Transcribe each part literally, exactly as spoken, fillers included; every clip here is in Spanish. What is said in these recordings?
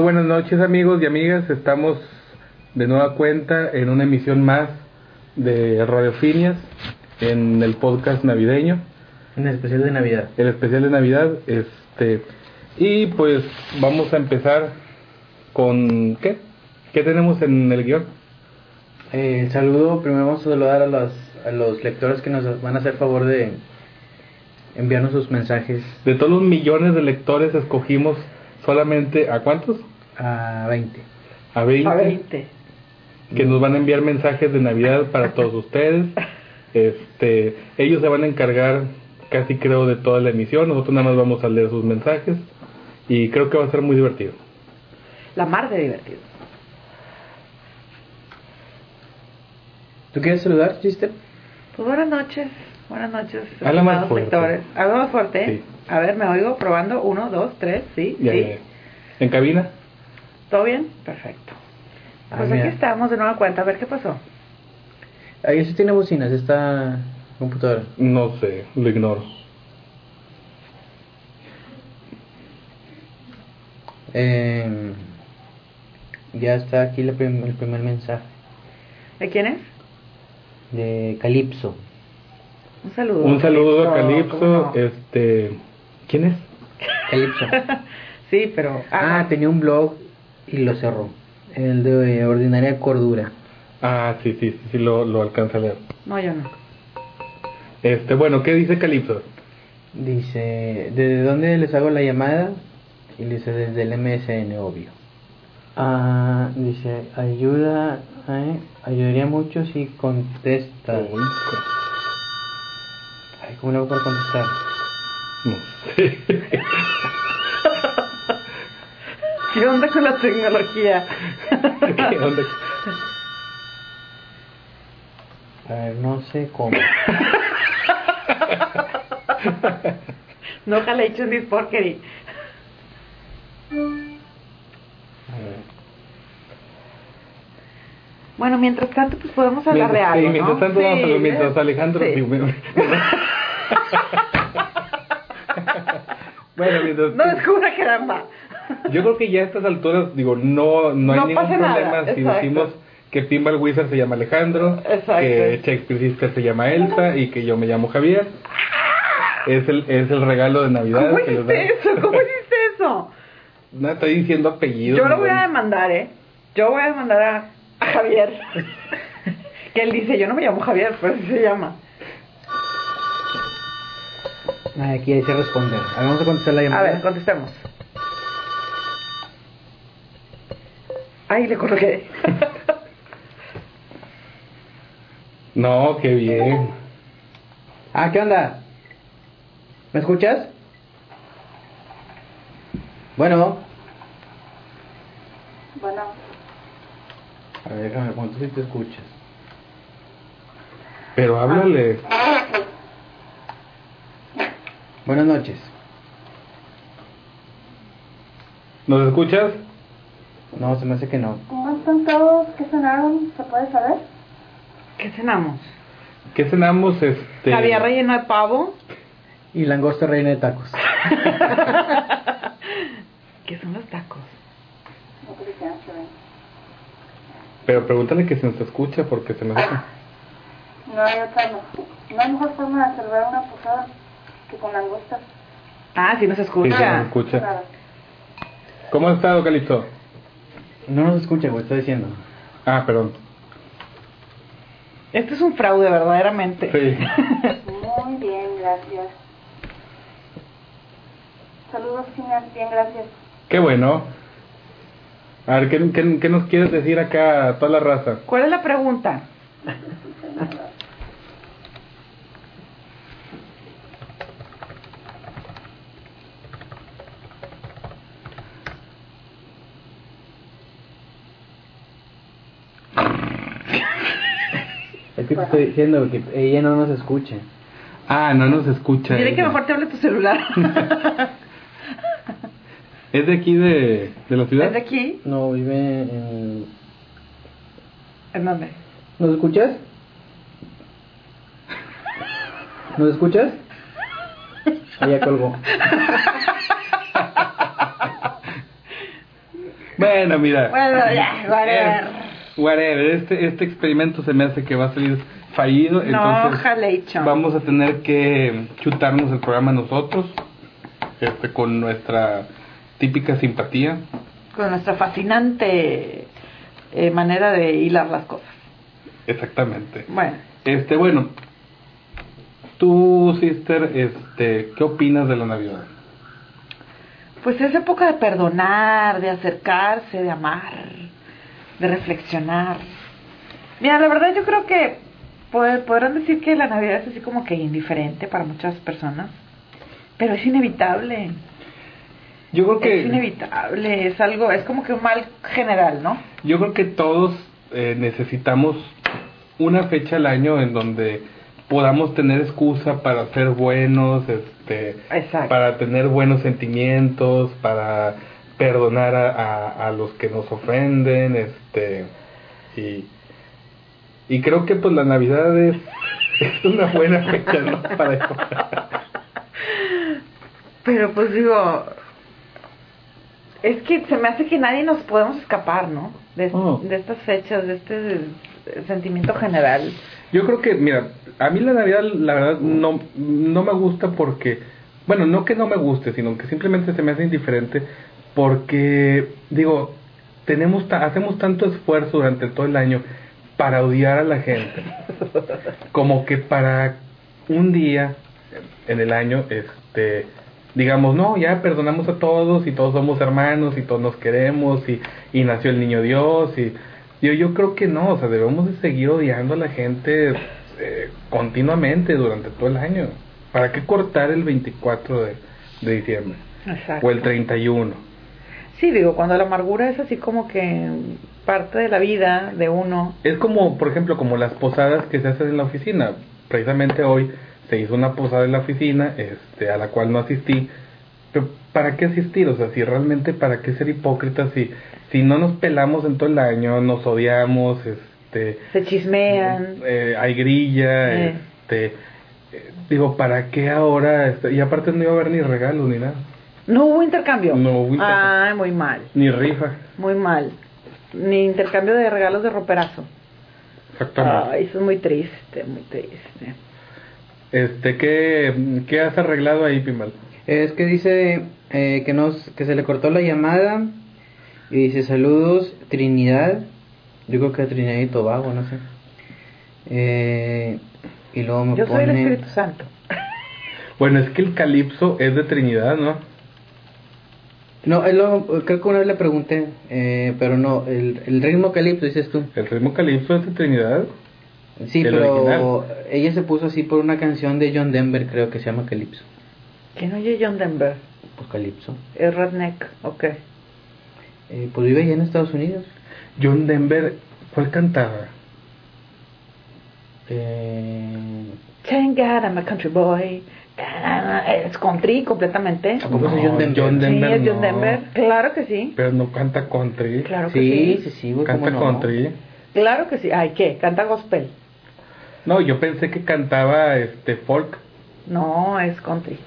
buenas noches amigos y amigas, estamos de nueva cuenta en una emisión más de Radiofinias en el podcast navideño. En el especial de Navidad. El especial de Navidad, este y pues vamos a empezar con ¿qué? ¿Qué tenemos en el guión? Eh, el saludo, primero vamos a saludar a los, a los lectores que nos van a hacer favor de enviarnos sus mensajes. De todos los millones de lectores escogimos solamente ¿a cuántos? A veinte. A veinte. A veinte. Que nos van a enviar mensajes de Navidad para todos ustedes. Este, ellos se van a encargar casi creo de toda la emisión. Nosotros nada más vamos a leer sus mensajes y creo que va a ser muy divertido. La mar de divertido. ¿Tú quieres saludar, Sister? Pues buenas noches, buenas noches, Habla más estimados fuerte. lectores. Hablo más fuerte. Sí. A ver, me oigo probando. Uno, dos, tres, sí, Ya, sí. ya. ¿En cabina? ¿Todo bien? Perfecto. Ah, Pues mira. aquí estamos de nueva cuenta. A ver qué pasó. Ahí sí tiene bocinas, esta computadora. No sé, lo ignoro. Eh, ya está aquí la prim- el primer mensaje ¿De quién es? de Calipso. Un saludo. Un saludo a ¿cómo Calipso. no? Este, ¿quién es? Calipso. Sí, pero... Ah, tenía un blog y lo cerró. El de Ordinaria Cordura. Ah, sí, sí, sí, sí lo, lo alcanza a leer. No, yo no. Este, bueno, ¿qué dice Calipso? Dice, ¿desde dónde les hago la llamada? Y dice, desde el M S N, obvio. Ah, dice, ayuda, eh, ayudaría mucho si contestas. Uy, Ay, ¿cómo le hago para contestar? no sé. ¿Qué onda con la tecnología? ¿Qué onda? A ver, no sé cómo. No jale hecho ni porquería. A ver. Bueno, mientras tanto, pues podemos hablar de Mientras, algo, sí, ¿no? mientras tanto vamos a hablar, Sí, mientras Alejandro... sí. sí, bueno, Bueno, mientras... No descubra caramba. Yo creo que ya a estas alturas, digo, no, no hay No ningún pasa problema nada, si exacto. decimos que Pinball Wizard se llama Alejandro, Exacto. que Shakespeare Sister se llama Elsa y que yo me llamo Javier. Es el, es el regalo de Navidad ¿Cómo que les da. hiciste eso? ¿Cómo hiciste eso? No estoy diciendo apellidos. Yo lo ni voy a nada. demandar, ¿eh? Yo voy a demandar a, a Javier. Que él dice, yo no me llamo Javier, pero así se llama. Ah, aquí hay que responder. A ver, vamos a contestar la llamada. A ver, contestemos. Ay, le colgué. No, qué bien. Ah, ¿qué onda? ¿Me escuchas? Bueno. Bueno. A ver, déjame cuánto si te escuchas. Pero háblale. Buenas noches. ¿Nos escuchas? No, se me hace que no. ¿Cómo están todos? ¿Qué cenaron? ¿Se puede saber? ¿Qué cenamos? ¿Qué cenamos? Este... Javier relleno de pavo. Y langosta reina de tacos. ¿Qué son los tacos? No te dijeron que ven. Pero pregúntale que si nos escucha porque se me hace... No hay otra, no. No hay mejor forma de celebrar una posada que con langostas. Ah, sí nos Sí, escucha. se nos escucha. Nada. ¿Cómo has estado, Calipso? No nos escucha, güey, está diciendo. Ah, perdón. Esto es un fraude, verdaderamente. Sí. Muy bien, gracias. Saludos, China. Bien, gracias. Qué bueno. A ver, ¿qué, qué, qué nos quieres decir acá a toda la raza? ¿Cuál es la pregunta? Es que te estoy diciendo que ella no nos escucha. Ah, no nos escucha. Dile que ella. mejor te hable tu celular. ¿Es de aquí de, de la ciudad? ¿Es de aquí? No, vive en... ¿En dónde? ¿Nos escuchas? ¿Nos escuchas? Ah, ya colgó. Bueno, Bueno, mira. Bueno, ya, whatever. Eh, whatever. Este, este experimento se me hace que va a salir fallido. No, entonces jalecho. vamos a tener que chutarnos el programa nosotros. Este, con nuestra típica simpatía. Con nuestra fascinante eh, manera de hilar las cosas. Exactamente. Bueno. Este, bueno. Tú, sister, este, ¿qué opinas de la Navidad? Pues es época de perdonar, de acercarse, de amar, de reflexionar. Mira, la verdad yo creo que pod- podrán decir que la Navidad es así como que indiferente para muchas personas, pero es inevitable. Yo creo que Es inevitable, es algo, es como que un mal general, ¿no? yo creo que todos eh, necesitamos una fecha al año en donde podamos tener excusa para ser buenos, este, Exacto. para tener buenos sentimientos, para perdonar a, a, a los que nos ofenden, este, y, y creo que pues la Navidad es, es una buena fecha, ¿no? Para eso. Pero pues digo, es que se me hace que nadie nos podemos escapar, ¿no? De, Oh. de estas fechas, de este sentimiento general. Yo creo que, mira, a mí la Navidad, la verdad, no, no me gusta porque, bueno, no que no me guste, sino que simplemente se me hace indiferente porque, digo, tenemos ta- hacemos tanto esfuerzo durante todo el año para odiar a la gente, como que para un día en el año, este, digamos, no, ya perdonamos a todos y todos somos hermanos y todos nos queremos y, y nació el niño Dios y... Yo, yo creo que no, o sea, debemos de seguir odiando a la gente eh, continuamente durante todo el año. ¿Para qué cortar el veinticuatro de, de diciembre? Exacto. O el treinta y uno. Sí, digo, cuando la amargura es así como que parte de la vida de uno. Es como, por ejemplo, como las posadas que se hacen en la oficina. Precisamente hoy se hizo una posada en la oficina, este, a la cual no asistí. Pero ¿para qué asistir? O sea, si realmente, ¿para qué ser hipócritas si... Si no nos pelamos en todo el año, nos odiamos, este... Se chismean. Eh, hay grilla, Eh. este... eh, digo, ¿para qué ahora? Este, y aparte no iba a haber ni regalos ni nada. No hubo intercambio. No hubo intercambio. Ay, muy mal. Ni rifa. Muy mal. Ni intercambio de regalos de roperazo. Exactamente. Ay, eso es muy triste, muy triste. Este, ¿qué, ¿qué has arreglado ahí, Pimal? Es que dice eh, que, nos, que se le cortó la llamada y dice saludos Trinidad, yo creo que Trinidad y Tobago, no sé. Eh, y luego me Yo pone... soy el Espíritu Santo. Bueno, es que el calipso es de Trinidad, ¿no? No, él lo, creo que una vez le pregunté, eh, pero no, el, el ritmo calipso dices tú. El ritmo calipso es de Trinidad. Sí, el pero original. ella se puso así por una canción de John Denver, creo que se llama Calipso. ¿Quién oye John Denver? Pues Calipso. Es redneck, ok. Eh, pues vive allá en Estados Unidos. John Denver, ¿cuál cantaba? Eh, Thank God I'm a country boy. Es country completamente. ¿A poco es No, John Denver? John Denver Sí, es John no. Denver. Claro que sí. Pero no canta country. Claro que sí, sí. sí, sí, güey, Canta cómo no. country. Claro que sí. Ay, ¿qué? ¿Canta gospel? No, yo pensé que cantaba este folk. No, es country.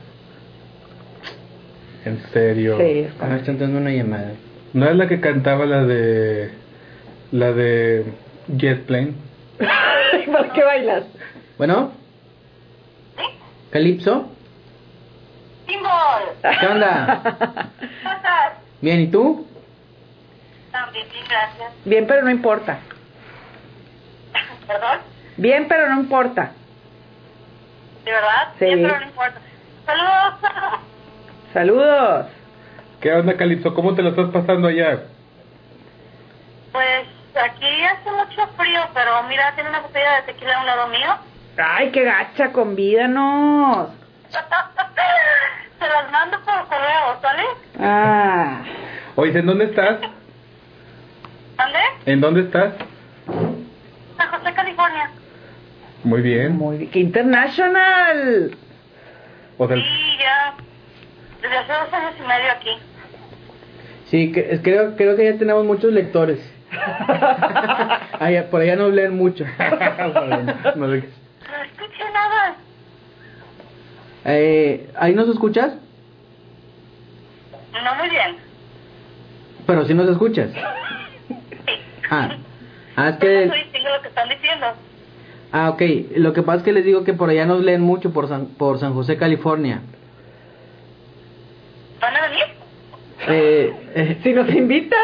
En serio. Sí, es Ah, country. está entrando una llamada. ¿No es la que cantaba la de... La de Jet Plane? ¿Para qué bailas? Bueno, Calipso, Timbol, ¿qué onda? ¿cómo estás? Bien, ¿y tú? También, bien, gracias. Bien, pero no importa. ¿Perdón? Bien, pero no importa. ¿De verdad? Sí. Bien, pero no importa. Saludos. Saludos. ¿Qué onda, Calipso? ¿Cómo te lo estás pasando allá? Pues aquí hace mucho frío, pero mira, tiene una botella de tequila a un lado mío. Ay, qué gacha, convídanos. Se las mando por correo, ¿sale? Ah, Oye, ¿en dónde estás? ¿Dónde? ¿En dónde estás? San José, California. Muy bien. muy bien. ¡Qué international! O sea, Sí, ya. Desde hace dos años y medio aquí. Sí, que- es- creo, creo que ya tenemos muchos lectores. Allá- por allá no leen mucho. no le- No escuché nada. Eh, ¿Ahí nos escuchas? No muy bien. Pero si nos escuchas. Ah, ah es que... No distingo lo que están diciendo. Ah, ok. Lo que pasa es que les digo que por allá nos leen mucho por San, por San José, California. ¿Van a venir? Eh, eh, Si nos invitas.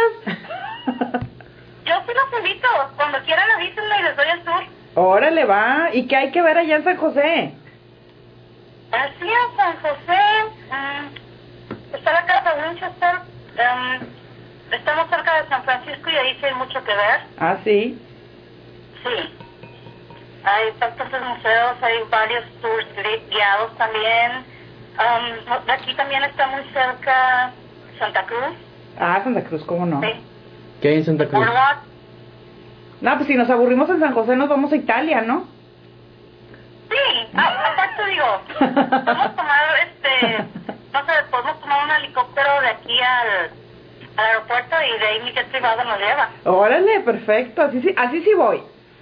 Yo sí los invito. Cuando quieran avísenme y les doy el tour. Órale, va. ¿Y qué hay que ver allá en San José? Así en San José, um, está la casa Winchester, um, estamos cerca de San Francisco y ahí sí hay mucho que ver. Ah, sí. Sí. Hay bastantes museos, hay varios tours gui- guiados también. Um, de aquí también está muy cerca Santa Cruz. Ah, Santa Cruz, ¿cómo no? Sí. ¿Qué hay en Santa Cruz? Boardwalk. No, pues si nos aburrimos en San José nos vamos a Italia, ¿no? Sí, ah, aparte digo, podemos tomar, este, no sé, podemos tomar un helicóptero de aquí al, al aeropuerto y de ahí mi jet privado nos lleva. Órale, perfecto. Así sí, así sí voy.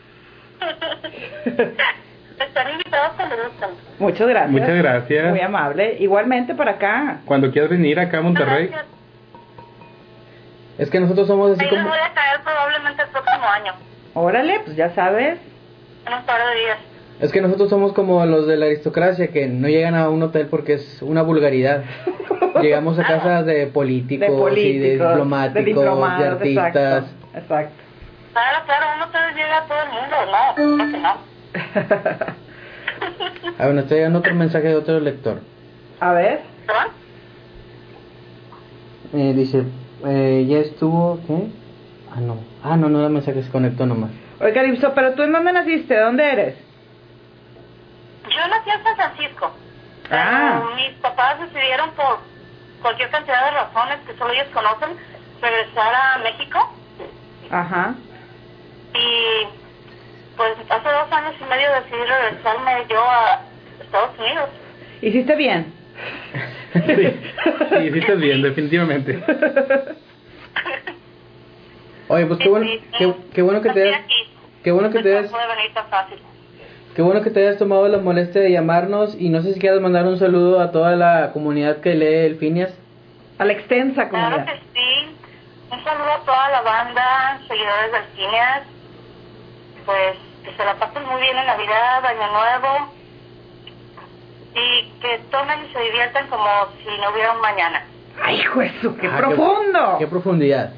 Están invitados cuando gustan. Muchas gracias. Muchas gracias. Muy amable. Igualmente para acá. Cuando quieras venir acá a Monterrey. Gracias. Es que nosotros somos así Ahí les como... voy a caer probablemente el próximo año, Órale, pues ya sabes. en un par de días. Es que nosotros somos como los de la aristocracia, que no llegan a un hotel porque es una vulgaridad. Llegamos a casas de políticos, De políticos, y de diplomáticos, de, diplomados, artistas. Exacto, exacto. Claro, claro, uno te llega a todo el mundo, no, creo que no. A ver, nos está llegando otro mensaje de otro lector. A ver. ¿Perdón? Eh, dice, eh, ya estuvo, ¿qué? Ah, no. Ah, no, no, el mensaje se conectó nomás. Oye, Calipso, ¿pero tú en dónde naciste? ¿De dónde eres? Yo nací en San Francisco, pero Ah. mis papás decidieron por cualquier cantidad de razones que solo ellos conocen, regresar a México. Ajá. Y pues hace dos años y medio decidí regresarme yo a Estados Unidos. ¿Hiciste bien? Sí, sí, hiciste bien, definitivamente. Oye, pues qué bueno, qué, qué bueno que te hayas, qué bueno que te hayas, No puede venir tan fácil. qué bueno que te hayas tomado la molestia de llamarnos, y no sé si quieres mandar un saludo a toda la comunidad que lee el Phineas. A la extensa Claro comunidad. que sí. Un saludo a toda la banda, seguidores del Phineas. Pues que se la pasen muy bien en Navidad, Año Nuevo. Y que tomen y se diviertan como si no hubiera un mañana. ¡Ay, hijo de su, qué Ah, profundo! Qué, qué profundidad.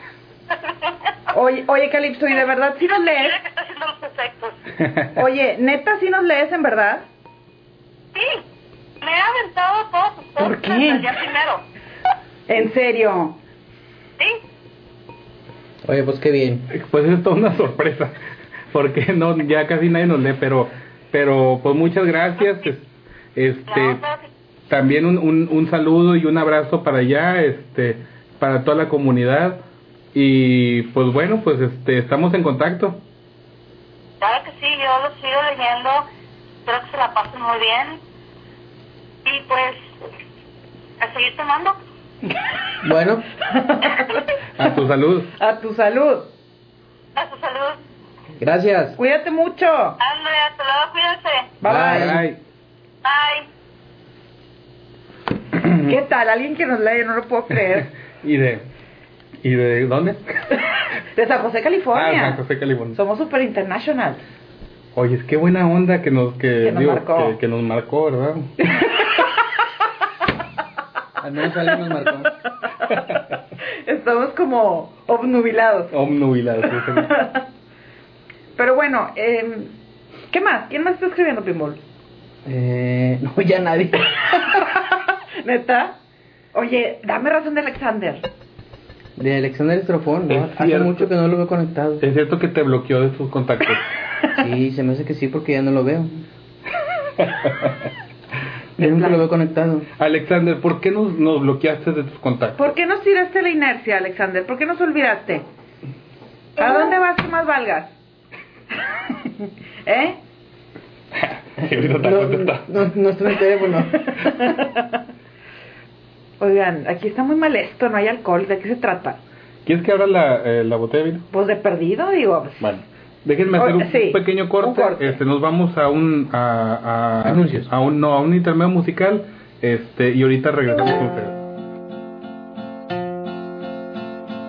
Oye, oye, Calipso, ¿y de verdad sí nos lees? Mira que está haciendo los efectos. Oye, ¿neta sí nos lees en verdad? Sí, me he aventado todos sus ¿Por podcasts qué? allá primero. ¿En serio? Sí, Oye, pues qué bien. Pues es toda una sorpresa, porque no, ya casi nadie nos lee, pero, pero pues muchas gracias. es- Este, no, claro que también un, un, un saludo y un abrazo para allá, este, para toda la comunidad. Y pues bueno, pues este, estamos en contacto. Claro que sí, yo lo sigo leyendo, espero que se la pasen muy bien y pues a seguir tomando. Bueno, A tu salud. A tu salud. A su salud. gracias. Cuídate mucho. Ándale, hasta luego, cuídense. Bye. Bye. Bye. ¿Qué tal? Alguien que nos lee, no lo puedo creer. ¿Y de, y de dónde? De San José, California. Ah, San José, California. Somos super international. Oye, es que buena onda que nos, que, Que nos digo, marcó. Que, que nos marcó, ¿verdad? Al menos alguien nos marcó. Estamos como obnubilados. Omnubilado. sí, sí. Pero bueno, eh, ¿qué más? ¿Quién más está escribiendo, Pinball? Eh, no, ya nadie. ¿Neta? Oye, dame razón de Alexander. De Alexander Estrofón, ¿no? Es Hace cierto. mucho que no lo veo conectado. Es cierto que te bloqueó de sus contactos. Sí, se me hace que sí porque ya no lo veo. Yo nunca lo veo conectado. Alexander, ¿por qué nos, nos bloqueaste de tus contactos? ¿Por qué nos tiraste la inercia, Alexander? ¿Por qué nos olvidaste? ¿A dónde vas que más valgas? ¿Eh? Sí, ahorita te No, contesta. no, no está en el teléfono. Oigan, aquí está muy mal esto, no hay alcohol. ¿De qué se trata? ¿Quieres que abra la, eh, la botella de vino? Pues de perdido, digo. pues, Bueno, déjenme hacer Oh, un sí, pequeño corte. un corte. Este, nos vamos a un a, a Anuncios. a un no a un intermedio musical. Este, y ahorita regresamos con ustedes.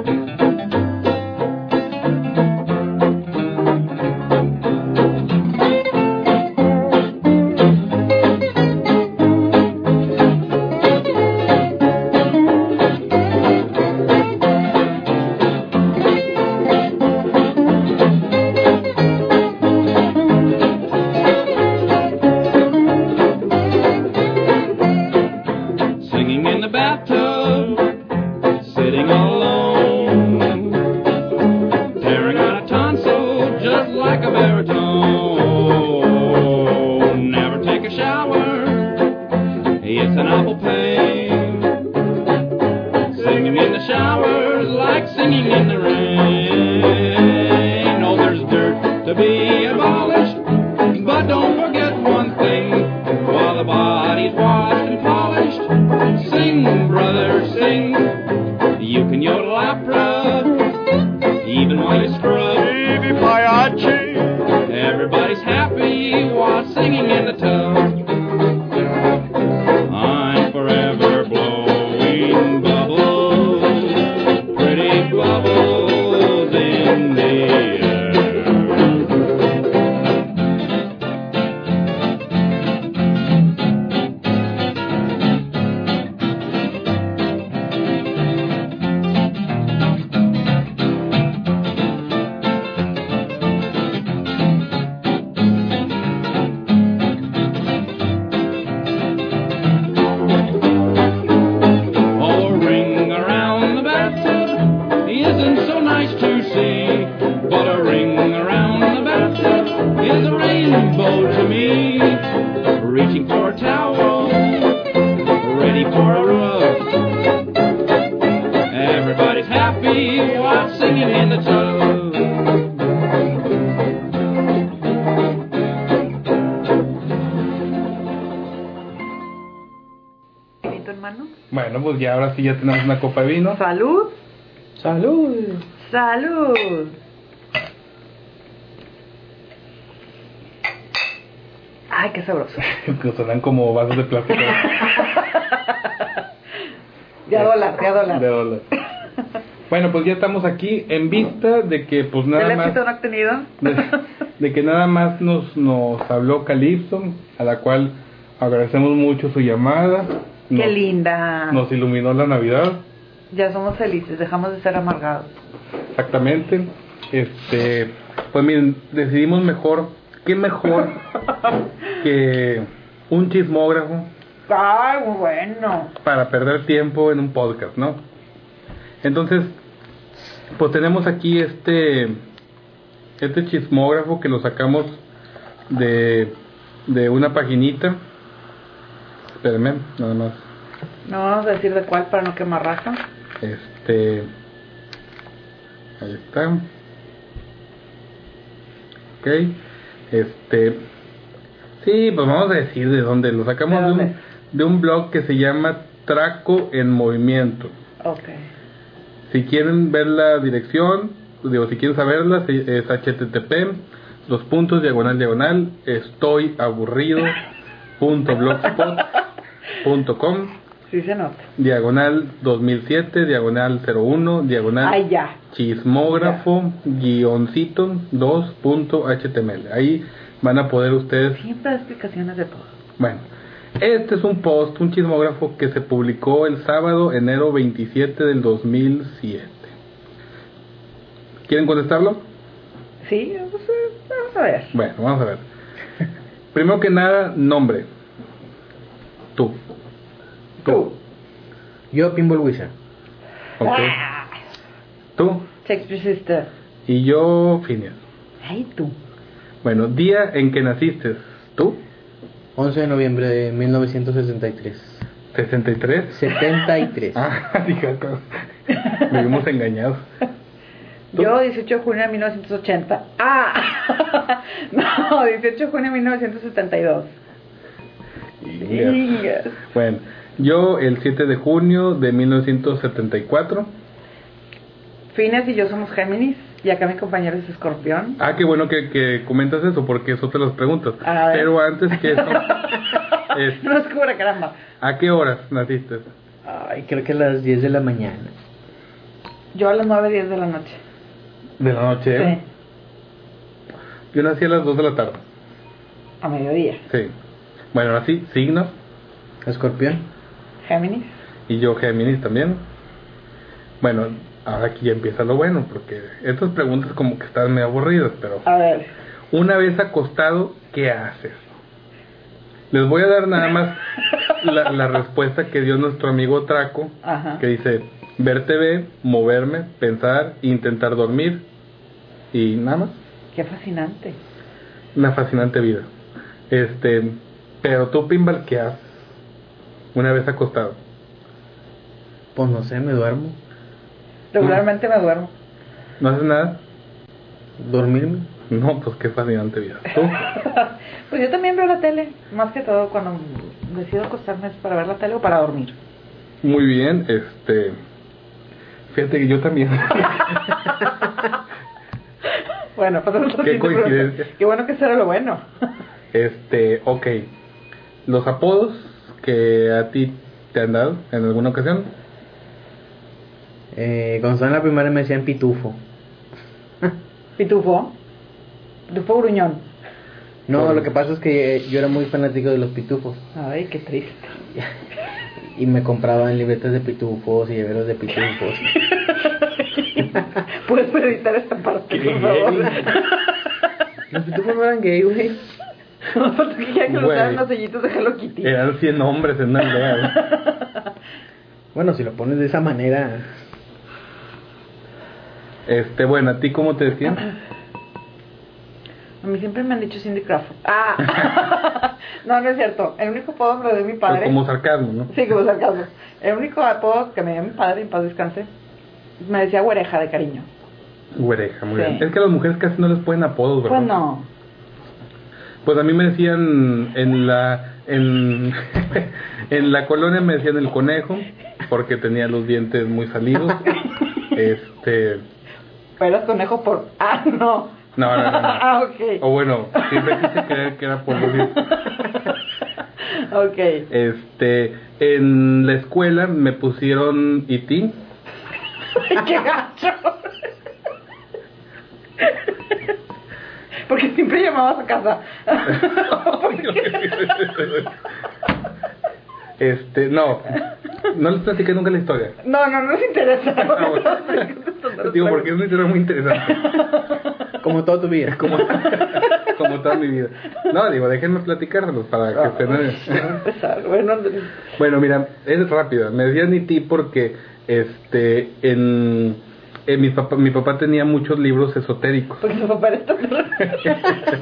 Bueno, pues ya ahora sí ya tenemos una copa de vino. Salud. Salud. Salud. Ay, qué sabroso. Que suenan como vasos de plástico. De a dólar, de a dólar. De dólar. Bueno, pues ya estamos aquí en vista de que pues nada ¿El más éxito no ha tenido? de, de que nada más nos nos habló Calypso, a la cual agradecemos mucho su llamada. Qué Nos, linda. nos iluminó la Navidad. Ya somos felices, dejamos de ser amargados. Exactamente. Este, pues miren, decidimos mejor, qué mejor que un chismógrafo. Ay, bueno. Para perder tiempo en un podcast, ¿no? Entonces, pues tenemos aquí este este chismógrafo que lo sacamos de de una paginita. Espérenme, nada más. No vamos a decir de cuál para no quemar raja. Este, ahí está. Ok. Este, sí, pues vamos a decir de dónde lo sacamos. ¿De de dónde? un, de un blog que se llama Traco en Movimiento. Ok. Si quieren ver la dirección, digo, si quieren saberla, es http dos puntos diagonal diagonal estoy aburrido punto blogspot punto com Sí se nota. diagonal dos mil siete diagonal cero uno diagonal Ay, ya. chismógrafo guioncito dos punto html. Ahí van a poder ustedes. Siempre hay explicaciones de todo. Bueno, este es un post, un chismógrafo que se publicó el sábado enero veintisiete del dos mil siete. ¿Quieren contestarlo? Sí, pues, eh, vamos a ver. Bueno, vamos a ver. Primero que nada, nombre. Tú. Tú. Yo, Pinball Wizard. Ok. Ah, Tú. Shakespeare Sister. Y yo, Phineas. Ay, tú. Bueno, día en que naciste. ¿Tú? once de noviembre de mil novecientos sesenta y tres. ¿sesenta y tres? setenta y tres. Ah, dije, me vimos engañados. ¿Tú? Yo, dieciocho de junio de mil novecientos ochenta. Ah, no, dieciocho de junio de mil novecientos setenta y dos. Yes. Bueno, yo el siete de junio de mil novecientos setenta y cuatro. Phineas y yo somos Géminis, y acá mi compañero es Escorpión. Ah, qué bueno que, que comentas eso, porque eso te las preguntas. A ver. Pero antes que eso, es, No descubra, caramba. ¿a qué horas naciste? Ay, creo que a las diez de la mañana. Yo a las nueve, diez de la noche. ¿De la noche? Sí. Yo nací a las dos de la tarde. A mediodía. Sí. Bueno, ahora sí, signos. Escorpión. Géminis. Y yo Géminis también. Bueno, ahora aquí ya empieza lo bueno, porque estas preguntas como que están medio aburridas, pero... A ver. Una vez acostado, ¿qué haces? Les voy a dar nada más la, la respuesta que dio nuestro amigo Traco, Ajá. que dice, ver T V, moverme, pensar, intentar dormir, y nada más. Qué fascinante. Una fascinante vida. Este, pero tú, Pinball, ¿qué haces? Una vez acostado. Pues no sé, me duermo. Regularmente me duermo. ¿No haces nada? Dormirme. No, pues qué fascinante vida. ¿Tú? Pues yo también veo la tele. Más que todo cuando decido acostarme es para ver la tele o para dormir. Muy bien, este... Fíjate que yo también. Bueno, pasamos a la Qué siguiente coincidencia. pregunta. Qué bueno que eso era lo bueno. Este, ok. Los apodos que a ti te han dado en alguna ocasión. Eh, cuando estaba en la primaria me decían pitufo. ¿Pitufo? ¿Pitufo gruñón? No, lo que pasa es que yo era muy fanático de los pitufos. Ay, qué triste. Y me compraban libretas de pitufos y llaveros de pitufos. ¿Puedes editar esta parte, por Gay. favor? Los pitufos no eran gay, güey. No falta que ya que lo Güey. usaran los sellitos de Hello Kitty. Eran cien hombres en una aldea. Bueno, si lo pones de esa manera. Este, bueno, ¿a ti cómo te decían? A mí siempre me han dicho Cindy Crawford. Ah, no, no es cierto. El único apodo me lo dio mi padre. Pero como sarcasmo, ¿no? Sí, como sarcasmo. El único apodo que me dio mi padre, en paz descanse, me decía güereja de cariño. Güereja, muy Sí. bien. Es que a las mujeres casi no les ponen apodos, ¿verdad? Pues no. Pues a mí me decían en la en, en la colonia me decían el conejo porque tenía los dientes muy salidos. Este, Pero eras conejo por... Ah, no. no, no, no, no. Ah, ok. O bueno, siempre quise creer que era por decir. Ok. Este, en la escuela me pusieron E T. ¡Qué gacho! Porque siempre llamabas a casa. Este, no, no les platiqué nunca la historia. No, no, no les interesa. Ah, bueno. Digo, porque es una historia muy interesante. Como toda tu vida. Como, como toda mi vida. No, digo, déjenme platicárselos para que estén... Empezar. Bueno, Bueno, mira, es rápida. Me decían E T porque este, en, en mi, papá, mi papá tenía muchos libros esotéricos. porque su papá era extraterrestre.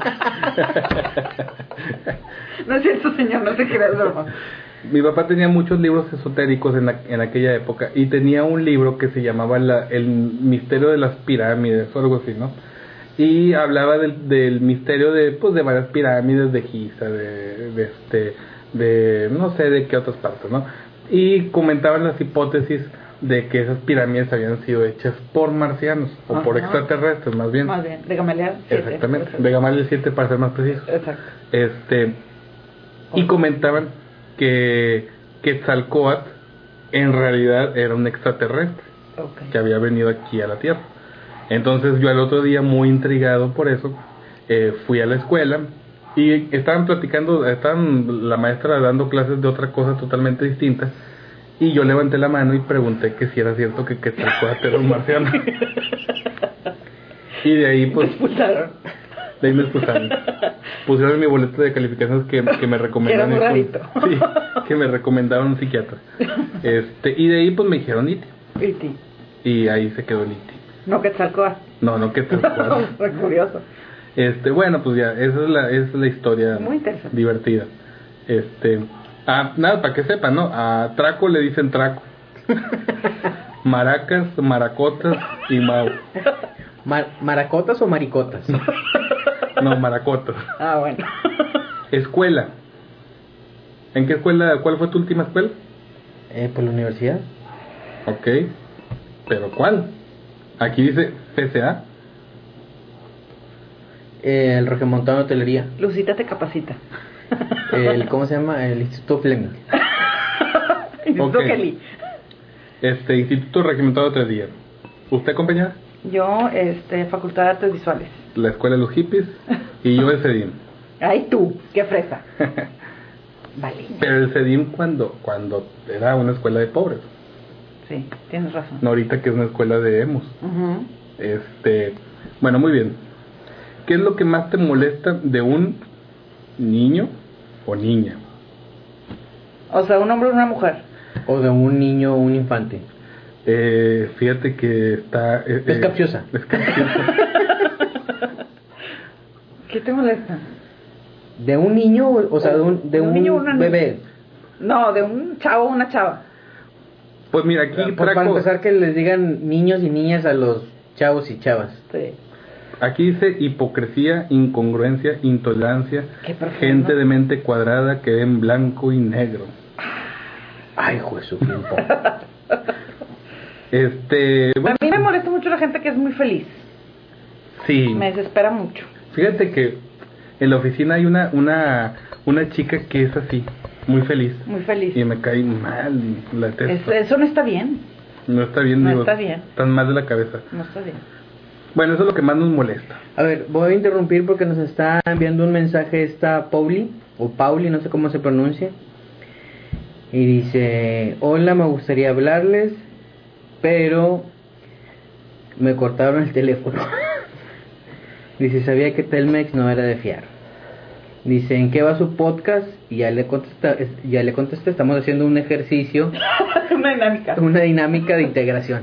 No es cierto, señor, no se crea broma. Mi papá tenía muchos libros esotéricos en, la, en aquella época y tenía un libro que se llamaba la, El misterio de las pirámides o algo así, ¿no? Y hablaba del, del misterio de, pues, de varias pirámides, de Giza, de, de este, de no sé de qué otras partes, ¿no? Y comentaban las hipótesis de que esas pirámides habían sido hechas por marcianos o por Ajá. extraterrestres, más bien. Más bien, de Gamaliel siete. Exactamente, de Gamaliel siete para ser más preciso. Exacto. Este, y comentaban que Quetzalcóatl en realidad era un extraterrestre Ok. que había venido aquí a la Tierra. Entonces yo al otro día, muy intrigado por eso, eh, fui a la escuela y estaban platicando, estaban la maestra dando clases de otra cosa totalmente distinta y yo levanté la mano y pregunté que si era cierto que Quetzalcóatl era un marciano. Y de ahí pues... Me expulsaron. De ahí me expulsaron. Pusieron en mi boleto de calificaciones que, que me recomendaron. Que era muy rarito. Sí, que me recomendaron un psiquiatra. Este, y de ahí pues me dijeron I T. Y ti. Y ahí se quedó el I T. No, Quetzalcóatl. No, no, Quetzalcóatl. Fue curioso. Este, bueno, pues ya, esa es la, esa es la historia Muy interesante. divertida. Este, ah, nada, para que sepan, ¿no? A Traco le dicen Traco. Maracas, Maracotas y Mau. Mar- ¿Maracotas o maricotas? No, Maracotas. Ah, bueno. Escuela. ¿En qué escuela? ¿Cuál fue tu última escuela? Eh, por la universidad. Ok. ¿Pero cuál? Aquí dice P C A. Eh, el Regiomontano de Hotelería. Lucita te capacita. El, ¿Cómo se llama? El Instituto Fleming. Instituto Ok. Kelly. Este, Instituto Regimentado de Tres Días. ¿Usted, compañera? Yo, este, Facultad de Artes Visuales. La Escuela de los Hippies. Y yo el CEDIM. Ay, tú, qué fresa. Vale. Pero el CEDIM cuando, cuando era una escuela de pobres. Sí, tienes razón. No ahorita que es una escuela de emos. Uh-huh. Este, bueno, muy bien. ¿Qué es lo que más te molesta de un niño o niña? O sea, un hombre o una mujer. O de un niño o un infante. Eh, fíjate que está... Eh, Es eh, capciosa. Es capciosa. ¿Qué te molesta? ¿De un niño? O sea, de un, de un un, niño o una bebé. No, de un chavo o una chava. Pues mira, aquí Por, para trajo- empezar, que les digan niños y niñas a los chavos y chavas. Sí. Aquí dice hipocresía, incongruencia, intolerancia, Qué profundo. gente de mente cuadrada que ve en blanco y negro. Ay, juez, su tiempo. Este, bueno, A mí me molesta mucho la gente que es muy feliz. sí. Me desespera mucho. Fíjate que en la oficina hay una una una chica que es así, muy feliz. Muy feliz. Y me cae mal, la Es- detesto. eso no está bien. No está bien, no digo, está bien. Están mal de la cabeza. No está bien. Bueno, eso es lo que más nos molesta. A ver, voy a interrumpir porque nos está enviando un mensaje esta Pauli, o Pauli, no sé cómo se pronuncia. Y dice, hola, me gustaría hablarles, pero me cortaron el teléfono. Dice, sabía que Telmex no era de fiar. Dice, ¿en qué va su podcast? Y ya le contesta, ya le contesté, estamos haciendo un ejercicio, Una dinámica. una dinámica de integración.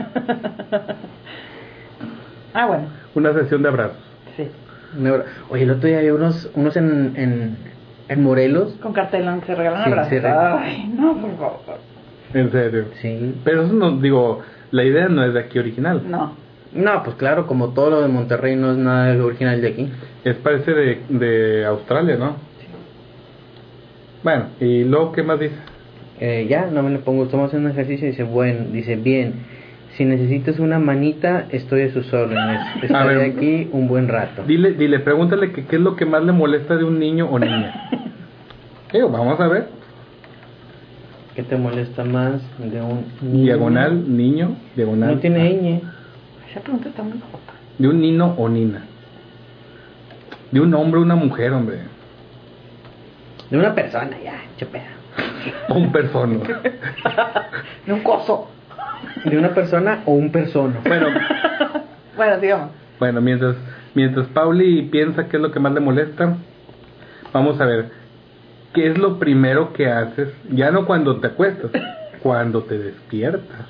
Ah, bueno. Una sesión de abrazos. Sí. Una- Oye, el otro día había unos, unos en, en, en Morelos. Con cartelón se regalan Sí, abrazos. se regalan. Ay, no, por favor. En serio. Sí. Pero eso no, digo, la idea no es de aquí original. No. No, pues claro, como todo lo de Monterrey no es nada original de aquí. Es parece de, de Australia, ¿no? Bueno, y luego, ¿qué más dice? Eh, ya, no me le pongo, estamos haciendo un ejercicio y dice, bueno, dice, bien, si necesitas una manita, estoy a sus órdenes. A Estaré ver. aquí un buen rato. Dile, dile, pregúntale que qué es lo que más le molesta de un niño o niña. ¿Qué? Vamos a ver. ¿Qué te molesta más de un niño? Diagonal, niño, diagonal. No tiene ñ. Esa pregunta está muy jota. De un niño o nina. De un hombre o una mujer, hombre. De una persona, ya, chupea. O un persona. De un coso. De una persona o un persono. Bueno, Bueno, sigamos. bueno, mientras, mientras Pauli piensa qué es lo que más le molesta, vamos a ver. ¿Qué es lo primero que haces? Ya no cuando te acuestas, cuando te despiertas.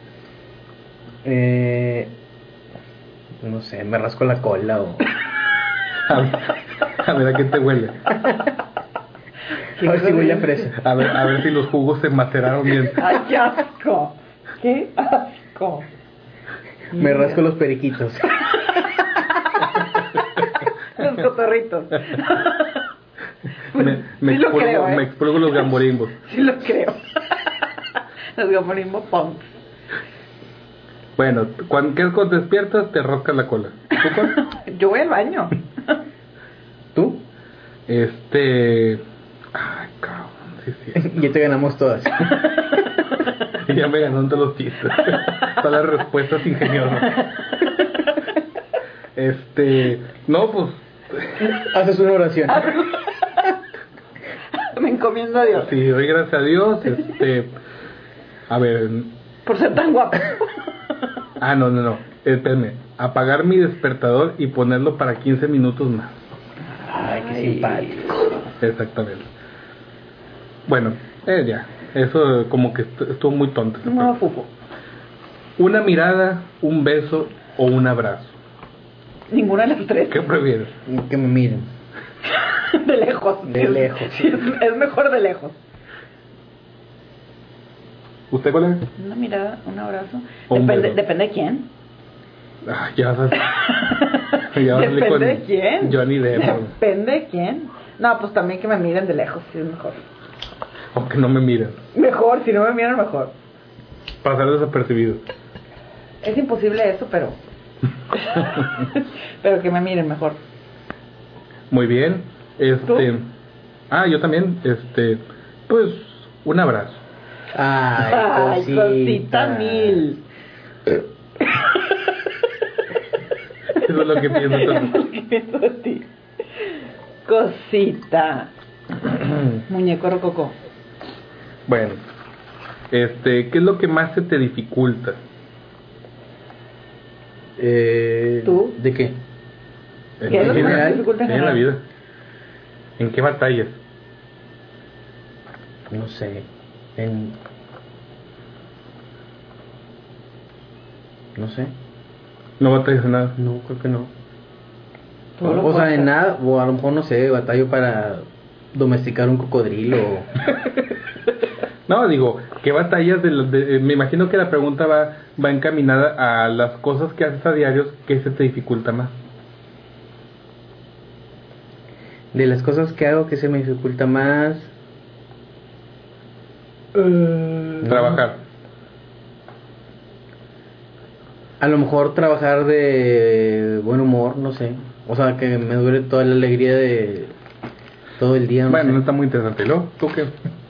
Eh, no sé, me rasco la cola o... A ver, a ver a qué te huele. A ver si huele a fresa. A ver, a ver si los jugos se maceraron bien. Ay, qué asco. Qué asco. Me rasco los periquitos. Los cotorritos. Me, me, Sí lo expulgo, creo, ¿eh? me expulgo los gamborimbos. Sí lo creo. Los gamorimbo punks. Bueno, cuando, ¿qué es cuando te despiertas? Te roscas la cola. ¿Tú, Juan? Yo voy al baño. ¿Tú? Este... Ay, cabrón, sí, sí. Ya te ganamos todas. Ya me ganó todos los chistes. Todas las respuestas ingeniosas. Este... No, pues... Haces una oración. Me encomiendo a Dios. Sí, doy gracias a Dios. Este... A ver... Por ser tan guapo. Ah, no, no, no. Espérame. Apagar mi despertador y ponerlo para quince minutos más. Ay, qué simpático. Exactamente. Bueno, eh, ya. Eso como que est- estuvo muy tonto. esa No, parte. fufo. Una mirada, un beso o un abrazo. Ninguna de las tres. ¿Qué prefieres? Que me miren. De lejos. De Es- lejos. sí, es, es mejor de lejos. ¿Usted cuál es? Una mirada, un abrazo. O un Depende, beso. depende de quién. Ah, ya vas a... ya vas a salir Depende con de quién. Johnny Depp. Depende de quién. No, pues también que me miren de lejos, sí es mejor. Aunque no me miren. Mejor, si no me miran, mejor. Pasar desapercibido. Es imposible eso, pero. pero que me miren mejor. Muy bien. Este... ¿Tú? Ah, yo también. Este... Pues... Un abrazo. Ay, Ay, cosita. cosita mil. Eso es lo que pienso entonces. ¿Qué pienso de ti? Cosita. Muñeco rococó. Bueno, este, ¿qué es lo que más se te dificulta? Eh, ¿Tú? ¿De qué? En, ¿Qué es lo que más te general, dificulta en en la general? vida. ¿En qué batallas? No sé. En... No sé. No batallas en nada. No, creo que no. Todo lo O sea, contrario. en nada, o a lo mejor no sé, batallo para domesticar un cocodrilo. No, digo, ¿qué batallas de, los- de- me imagino que la pregunta va va encaminada a las cosas que haces a diario, ¿qué se te dificulta más? De las cosas que hago que se me dificulta más. eh, Trabajar. A lo mejor trabajar de buen humor, no sé. O sea, que me dure toda la alegría de todo el día. No Bueno, sé. no está muy interesante. ¿Lo? ¿Tú qué?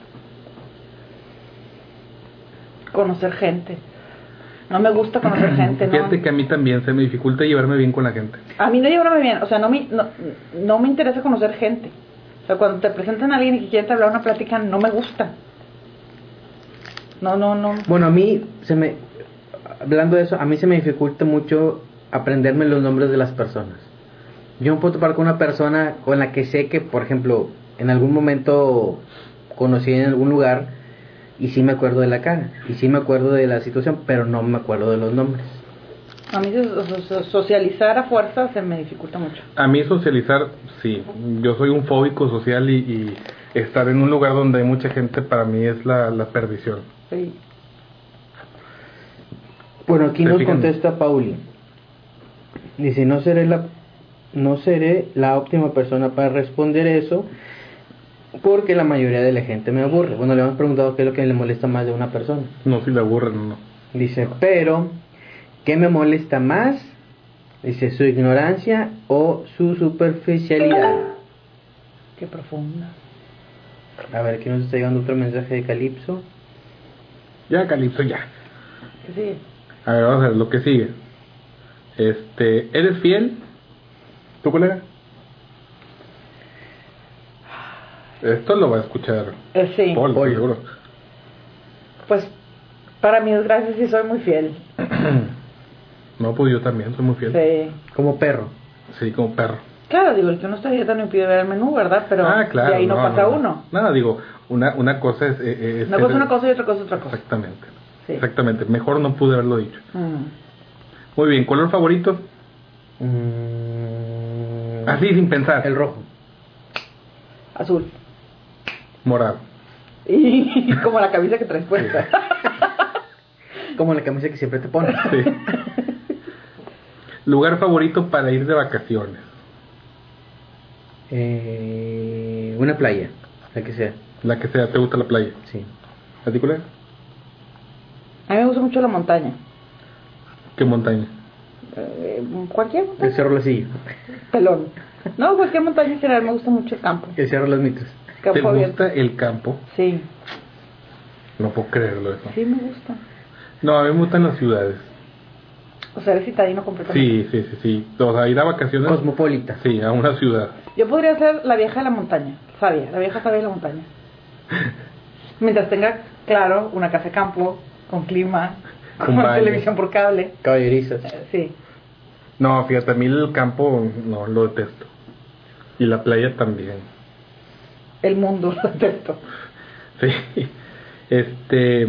Conocer gente. No me gusta conocer gente, ¿no? Fíjate que a mí también se me dificulta llevarme bien con la gente. A mí no llevarme bien, o sea, no me, no, no me interesa conocer gente. O sea, cuando te presentan a alguien y que quieren hablar una plática, no me gusta. No, no, no. Bueno, a mí se me. Hablando de eso, a mí se me dificulta mucho aprenderme los nombres de las personas. Yo me puedo topar con una persona con la que sé que, por ejemplo, en algún momento conocí en algún lugar y sí me acuerdo de la cara, y sí me acuerdo de la situación, pero no me acuerdo de los nombres. A mí so- so- so- socializar a fuerza se me dificulta mucho. A mí socializar, sí. Yo soy un fóbico social y, y estar en un lugar donde hay mucha gente para mí es la, la perdición. Sí. Bueno, aquí ¿Se nos fijan? contesta Pauli. Dice, no seré la no seré la óptima persona para responder eso porque la mayoría de la gente me aburre. Bueno, le hemos preguntado qué es lo que le molesta más de una persona. No, si le aburren, no. Dice, pero ¿qué me molesta más? Dice, su ignorancia o su superficialidad. Qué profunda. A ver, aquí nos está llegando otro mensaje de Calipso. Ya, Calipso, ya. ¿Qué sigue? A ver, vamos a ver lo que sigue. Este, ¿eres fiel? ¿Tu colega? Esto lo va a escuchar Eh, sí. Paul, Paul. seguro. Pues, para mi desgracia sí soy muy fiel. No, pues yo también soy muy fiel. Sí. Como perro. Sí, como perro. Claro, digo, el que uno está dieta no impide ver el menú, ¿verdad? Pero ah, claro. de ahí no, pasa no. uno. Nada, digo, una, una cosa es... eh, es Una cosa es es- una cosa y otra cosa es otra cosa. Exactamente. Sí. Exactamente. Mejor no pude haberlo dicho. Mm. Muy bien, ¿color favorito? Mm, Así, sin pensar. El rojo. Azul. Morado. Y como la camisa que traes puesta. Como la camisa que siempre te pones. Sí. Lugar favorito para ir de vacaciones. Eh, una playa, la que sea. La que sea, ¿te gusta la playa? Sí. ¿A ti, colega? A mí me gusta mucho la montaña. ¿Qué montaña? Eh, cualquier El montaña. Cerro Lasillo. Pelón. No, cualquier montaña en general, me gusta mucho el campo. El Cerro Las Mitras. ¿Te Campo abierto. gusta el campo? Sí, No puedo creerlo eso. sí me gusta. No, a mí me gustan las ciudades. O sea, eres citadino completamente. Sí, sí, sí, sí. O sea, ir a vacaciones. Cosmopolita. Sí, a una ciudad. Yo podría ser la vieja de la montaña, sabia, la vieja sabia de la montaña. Mientras tenga, claro, una casa de campo, con clima, con Con baño. televisión por cable. Caballerizas. Eh, sí. No, fíjate, a mí el campo no lo detesto. Y la playa también. El mundo, lo detesto. Sí. Este.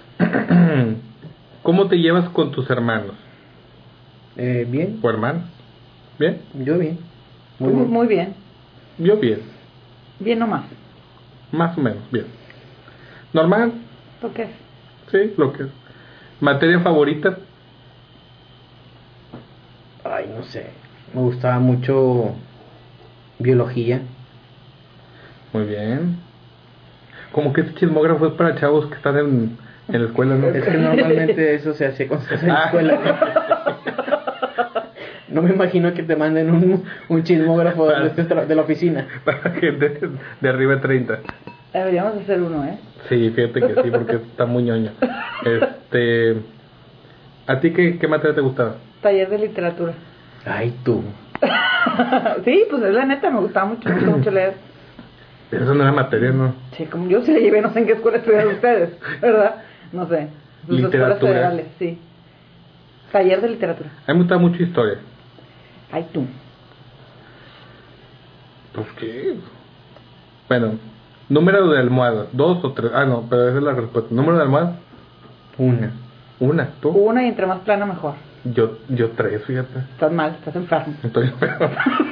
¿Cómo te llevas con tus hermanos Eh, bien. o hermanas? ¿Bien? Yo bien. Muy, Muy bien. muy bien. Yo bien. Bien nomás. Más o menos, bien. ¿Normal? ¿Lo qué es? Sí, lo que es. ¿Materia favorita? Ay, no sé. Me gustaba mucho biología. Muy bien. Como que este chismógrafo es para chavos que están en, en la escuela, ¿no? Es que normalmente eso se hace cuando estás en la Ah. escuela. No me imagino que te manden un, un chismógrafo de, este tra- de la oficina. Para gente de, de arriba de treinta. Deberíamos hacer uno, ¿eh? Sí, fíjate que sí, porque está muy ñoño. Este, ¿a ti qué, qué materia te gustaba? Taller de literatura. Ay, tú. Sí, pues es la neta, me gustaba mucho, me gusta mucho leer. Eso no era materia, ¿no? Sí, como yo se la llevé, no sé en qué escuela estudiaron ustedes, ¿verdad? No sé. Sus Literatura. escuelas federales, sí. Taller de literatura. A mí me gusta mucho historia. Ay, tú. Pues qué. Bueno, número de almohadas, dos o tres. Ah, no, pero esa es la respuesta. Número de almohadas, Una. una. ¿Tú? Una y entre más plana mejor. Yo, yo tres, fíjate. Estás mal, estás enfermo. Estoy enfermo.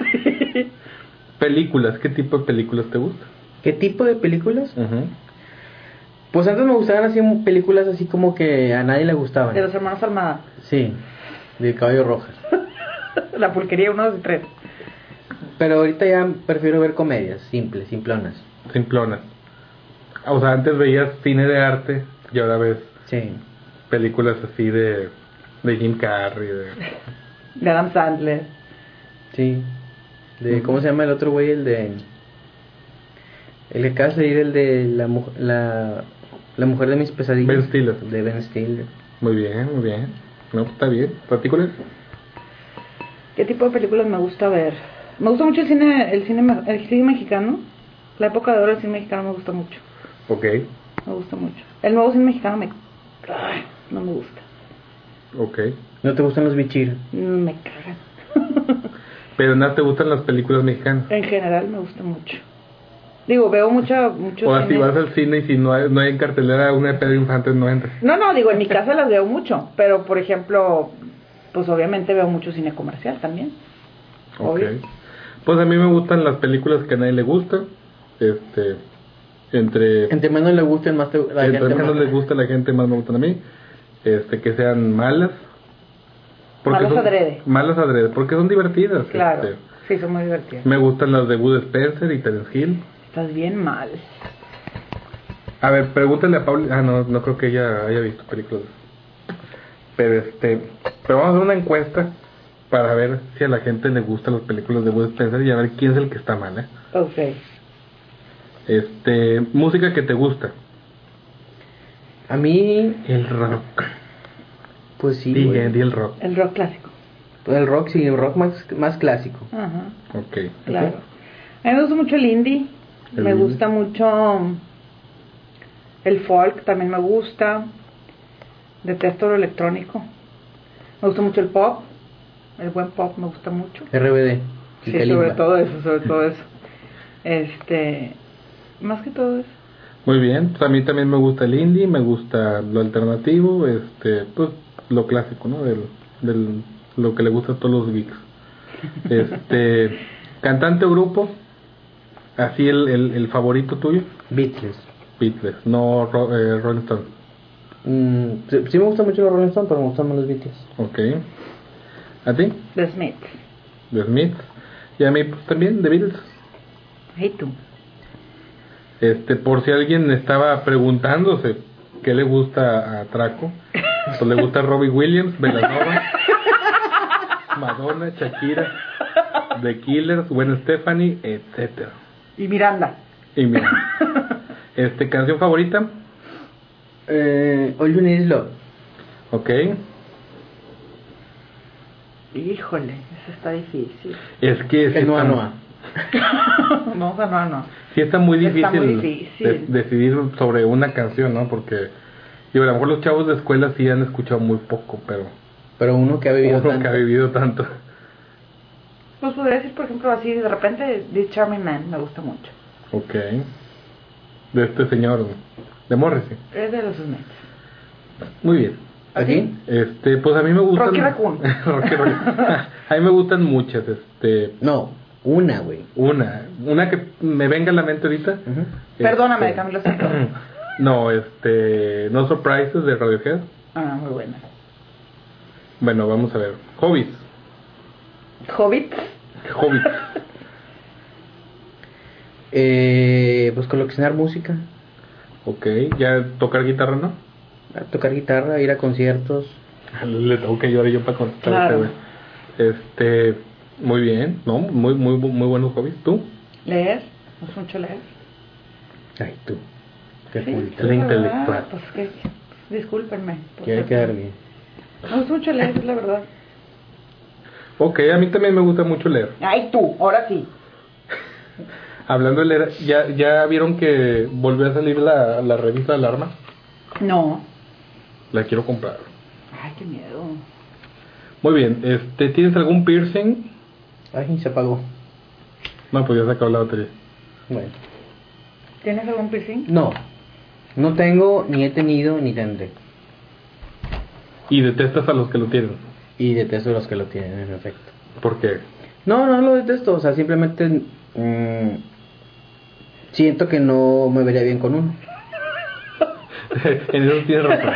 Películas, ¿qué tipo de películas te gustan? ¿Qué tipo de películas? Uh-huh. Pues antes me gustaban así películas así como que a nadie le gustaban. De los hermanos Almada. Sí, de Caballo Rojas. La pulquería uno, dos y tres. Pero ahorita ya prefiero ver comedias, simples, simplonas. Simplonas. O sea, antes veías cine de arte y ahora ves Sí. películas así de, de Jim Carrey, de... De Adam Sandler. Sí. De, ¿cómo se llama el otro güey? El de... El que acaba de salir, el de la, mu- la, la mujer de mis pesadillas. Ben Stiller. De Ben Stiller. Muy bien, muy bien. No, pues está bien. ¿Partículas? ¿Qué tipo de películas me gusta ver? Me gusta mucho el cine, el cine, me- el cine mexicano. La época de oro del cine mexicano me gusta mucho. Ok, Me gusta mucho. El nuevo cine mexicano me... Ay, no me gusta. ok. ¿No te gustan los bichir? Me cagan. Pero no te gustan las películas mexicanas. En general me gusta mucho. Digo, veo mucho, mucho O sea, si cine. vas al cine y si no hay, no hay en cartelera una de Pedro Infante, no entras. No, no, digo, en mi casa las veo mucho. Pero, por ejemplo, pues obviamente veo mucho cine comercial también. Ok. Obvio. Pues a mí me gustan las películas que a nadie le gustan. Este... Entre... Entre menos le gusten, más te, la entre gente menos más- les gusta a la gente, más me gustan a mí. Este, que sean malas. Malas son, adrede. Malas adrede, porque son divertidas. Claro, este. sí, son muy divertidas. Me gustan las de Bud Spencer y Terence Hill. Estás bien mal. A ver, pregúntale a Pauli. Ah, no, no creo que ella haya visto películas. Pero este, pero vamos a hacer una encuesta para ver si a la gente le gustan las películas de Bud Spencer y a ver quién es el que está mal, ¿eh? Ok. Este, música que te gusta. A mí, El rock. pues sí. Di, güey. di el rock. El rock clásico. Pues el rock, sí, el rock más, más clásico. Ajá, Ok. claro. A mí me gusta mucho el indie. El me indie. gusta mucho el folk, también me gusta. Detesto lo electrónico. Me gusta mucho el pop. El buen pop me gusta mucho. R B D. y Sí, Kalimba. sobre todo eso, sobre todo eso. Este, más que todo eso. Muy bien, pues a mí también me gusta el indie, me gusta lo alternativo, este, pues lo clásico, ¿no? Del, del lo que le gusta a todos los geeks. Este, cantante o grupo, así el, el, el favorito tuyo, Beatles. Beatles, no Ro- eh, Rolling Stone. Mm, sí, sí me gustan mucho los Rolling Stones, pero me gustan más los Beatles. Ok. ¿A ti? The Smiths. The Smiths. Y a mí pues también, The Beatles. ¿Y tú? Este, por si alguien estaba preguntándose qué le gusta a Traco, pues le gusta Robbie Williams, Belanova, Madonna, Shakira, The Killers, Gwen Stefani, etcétera. Y Miranda. Y mira, este, canción favorita, Eh, All You Need Is Love. ok, Híjole, eso está difícil. es que sí El Noa está, Noa. Vamos a no, no. sí está muy difícil, Está muy difícil. de- decidir sobre una canción, ¿no? Porque, digo, a lo mejor los chavos de escuela sí han escuchado muy poco, pero Pero uno que ha vivido uno tanto. que ha vivido tanto. Pues podría decir, por ejemplo, así, de repente, This Charming Man me gusta mucho. Ok. De este señor, de Morrissey. Es de los Smiths. Muy bien. ¿A ti? Este, pues a mí me gustan. Rocky Raccoon. Rocky Raccoon. A mí me gustan muchas, este, No, una, güey. una, una que me venga a la mente ahorita. Ujú. este, Perdóname, Camilo Sesto. No, este, No Surprises de Radiohead. Ah, muy buena. Bueno, vamos a ver. Hobbies. Hobbit. Hobbies. Eh, pues coleccionar música, Ok, ya tocar guitarra, ¿no? a tocar guitarra, ir a conciertos. Le tengo que ayudar yo para contestar Claro. este, güey. Este, muy bien, ¿no? Muy, muy, muy buenos hobbies. ¿Tú? Leer. Me gusta mucho leer. Ay, tú. Qué Sí, culto. La la intelectual. verdad, Pues que, discúlpenme. por Quiere ser- quedar bien. Me gusta mucho leer, es la verdad. Ok, a mí también me gusta mucho leer. Ay, tú, ahora sí. Hablando de leer, ¿ya, ya vieron que volvió a salir la, la revista Alarma? No. La quiero comprar. Ay, qué miedo. Muy bien, este, ¿tienes algún piercing? Ay, se apagó. No, pues ya se acabó la batería. Bueno. ¿Tienes algún piercing? No. No tengo, ni he tenido, ni tendré. ¿Y detestas a los que lo tienen? Y detesto a los que lo tienen, en efecto. ¿Por qué? No, no lo detesto. O sea, simplemente... Mmm, siento que no me vería bien con uno. En eso tienes razón.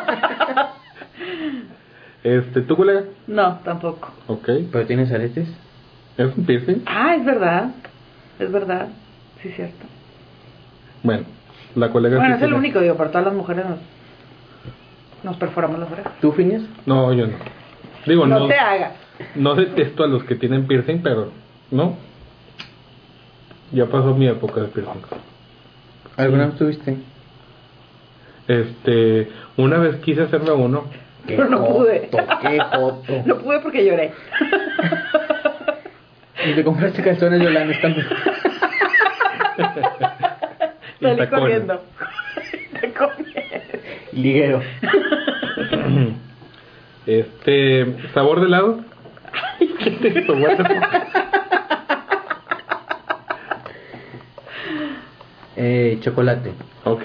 Este, ¿tú, colega? No, tampoco. Ok. ¿Pero tienes aretes? ¿Es un piercing? Ah, es verdad. Es verdad. Sí, cierto. Bueno, la colega... Bueno, sí es el tiene- único, digo, para todas las mujeres nos, nos perforamos las orejas. ¿Tú, Phineas? No, yo no. Digo, No no, te hagas. no detesto a los que tienen piercing, pero no. Ya pasó mi época de piercing. ¿Alguna vez tuviste? Este, una vez quise hacerme uno. ¡Qué Pero no pude. joto, ¡Qué joto! No pude porque lloré. Y te compraste calzones de Olanes también. Y Salí tacones. corriendo. Tacones. Liguero. Este, ¿sabor de helado? ¿Qué es esto? What the fuck? Eh, chocolate. Ok,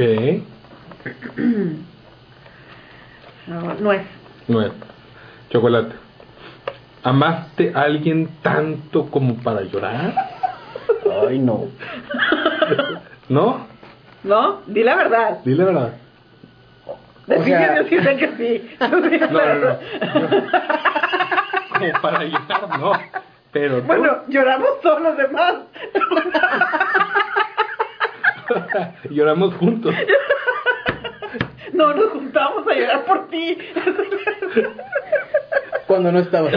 No, no es. no es. Chocolate. ¿Amaste a alguien tanto como para llorar? Ay, no. ¿No? ¿No? Di la verdad. Dile la verdad. O sea- Definitivamente que sí. No, no, no. Como para llorar, no. Pero tú- Bueno, lloramos todos los demás. lloramos juntos. No, nos juntamos a llorar por ti. Cuando no estaba.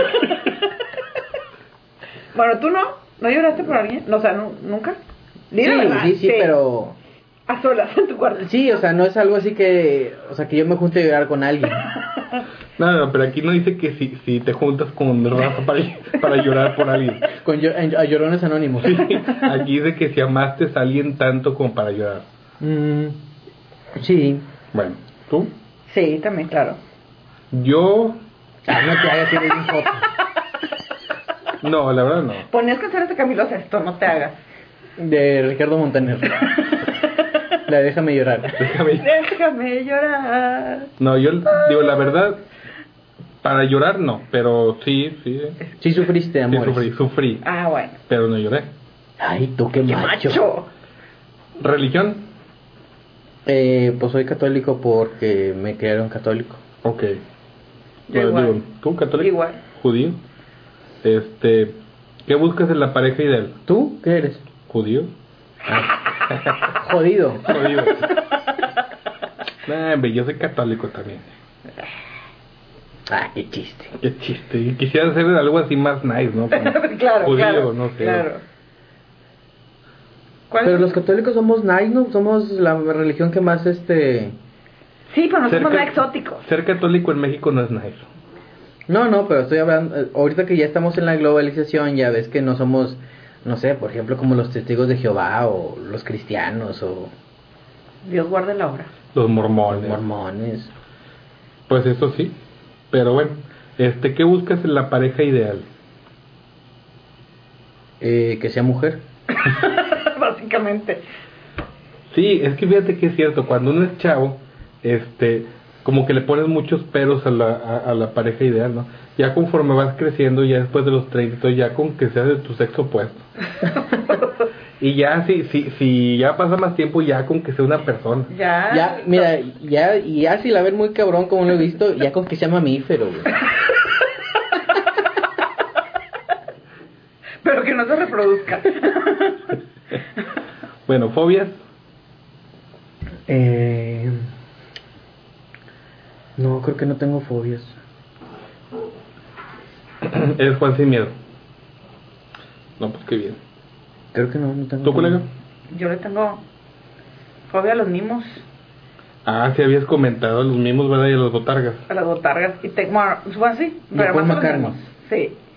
Bueno, ¿tú no? ¿No lloraste por alguien? No, o sea, ¿nu- ¿nunca? Di Sí, la verdad. sí, sí, pero... A solas en tu cuarto. Sí, o sea, no es algo así que... O sea, que yo me junte a llorar con alguien. No, no, pero aquí no dice que si, si te juntas con Rafa para, para llorar por alguien. Con llo- a llorones anónimos. Sí, aquí dice que si amaste a alguien tanto como para llorar. Mm, sí. Bueno, ¿tú? Sí, también, claro. Yo... Ah, no te hagas, eres un joto. No, la verdad no. Ponías canciones de Camilo Sesto, no te hagas. De Ricardo Montaner. La de Déjame llorar. Déjame... Déjame llorar. No, yo digo la verdad, para llorar no, pero sí, sí. Sí sufriste, Sí amor. sufrí, sufrí, Ah, bueno. pero no lloré. Ay, tú qué, ¡Qué macho. macho! ¿Religión? Eh, pues soy católico porque me criaron católico. Ok. Yo Bueno, igual. digo, ¿tú católico? Igual. ¿Judío? Este, ¿qué buscas en la pareja ideal? ¿Tú qué eres? ¿Judío? Jodido. Judío. Nah, hombre, yo soy católico también. Ah, qué chiste. Qué chiste. Quisiera hacer algo así más nice, ¿no? Como Claro, judío, claro. no sé. Claro. ¿Cuál? Pero los católicos somos nice, ¿no? Somos la religión que más, este... Sí, pero no Ser somos ca- nada exóticos. Ser católico en México no es nice. No, no, pero estoy hablando... eh, ahorita que ya estamos en la globalización, ya ves que no somos, no sé, por ejemplo, como los testigos de Jehová o los cristianos o Dios guarde la hora. Los los mormones. mormones. Pues eso sí. Pero bueno, este, ¿qué buscas en la pareja ideal? Eh, que sea mujer. Básicamente. Sí, es que fíjate que es cierto, cuando uno es chavo, este, como que le pones muchos peros a la, a, a la pareja ideal, ¿no? Ya conforme vas creciendo, ya después de los treinta, entonces ya con que sea de tu sexo opuesto. Y ya si, si, si ya pasa más tiempo, ya con que sea una persona. Ya. Ya, mira, ya, y ya si la ven muy cabrón como lo he visto, ya con que sea mamífero, güey. Pero que no se reproduzca. Bueno, fobias. Eh... No, creo que no tengo fobias. Eres Juan sin miedo. No, pues qué bien. Creo que no, no tengo ¿Tu colega? Yo le tengo fobia a los mimos, Ah, sí habías comentado los mismos, ¿verdad? Y a las botargas. a las botargas. Y te, bueno, fue así. ¿De Pero Paul más a los McCartney? mimos. Sí.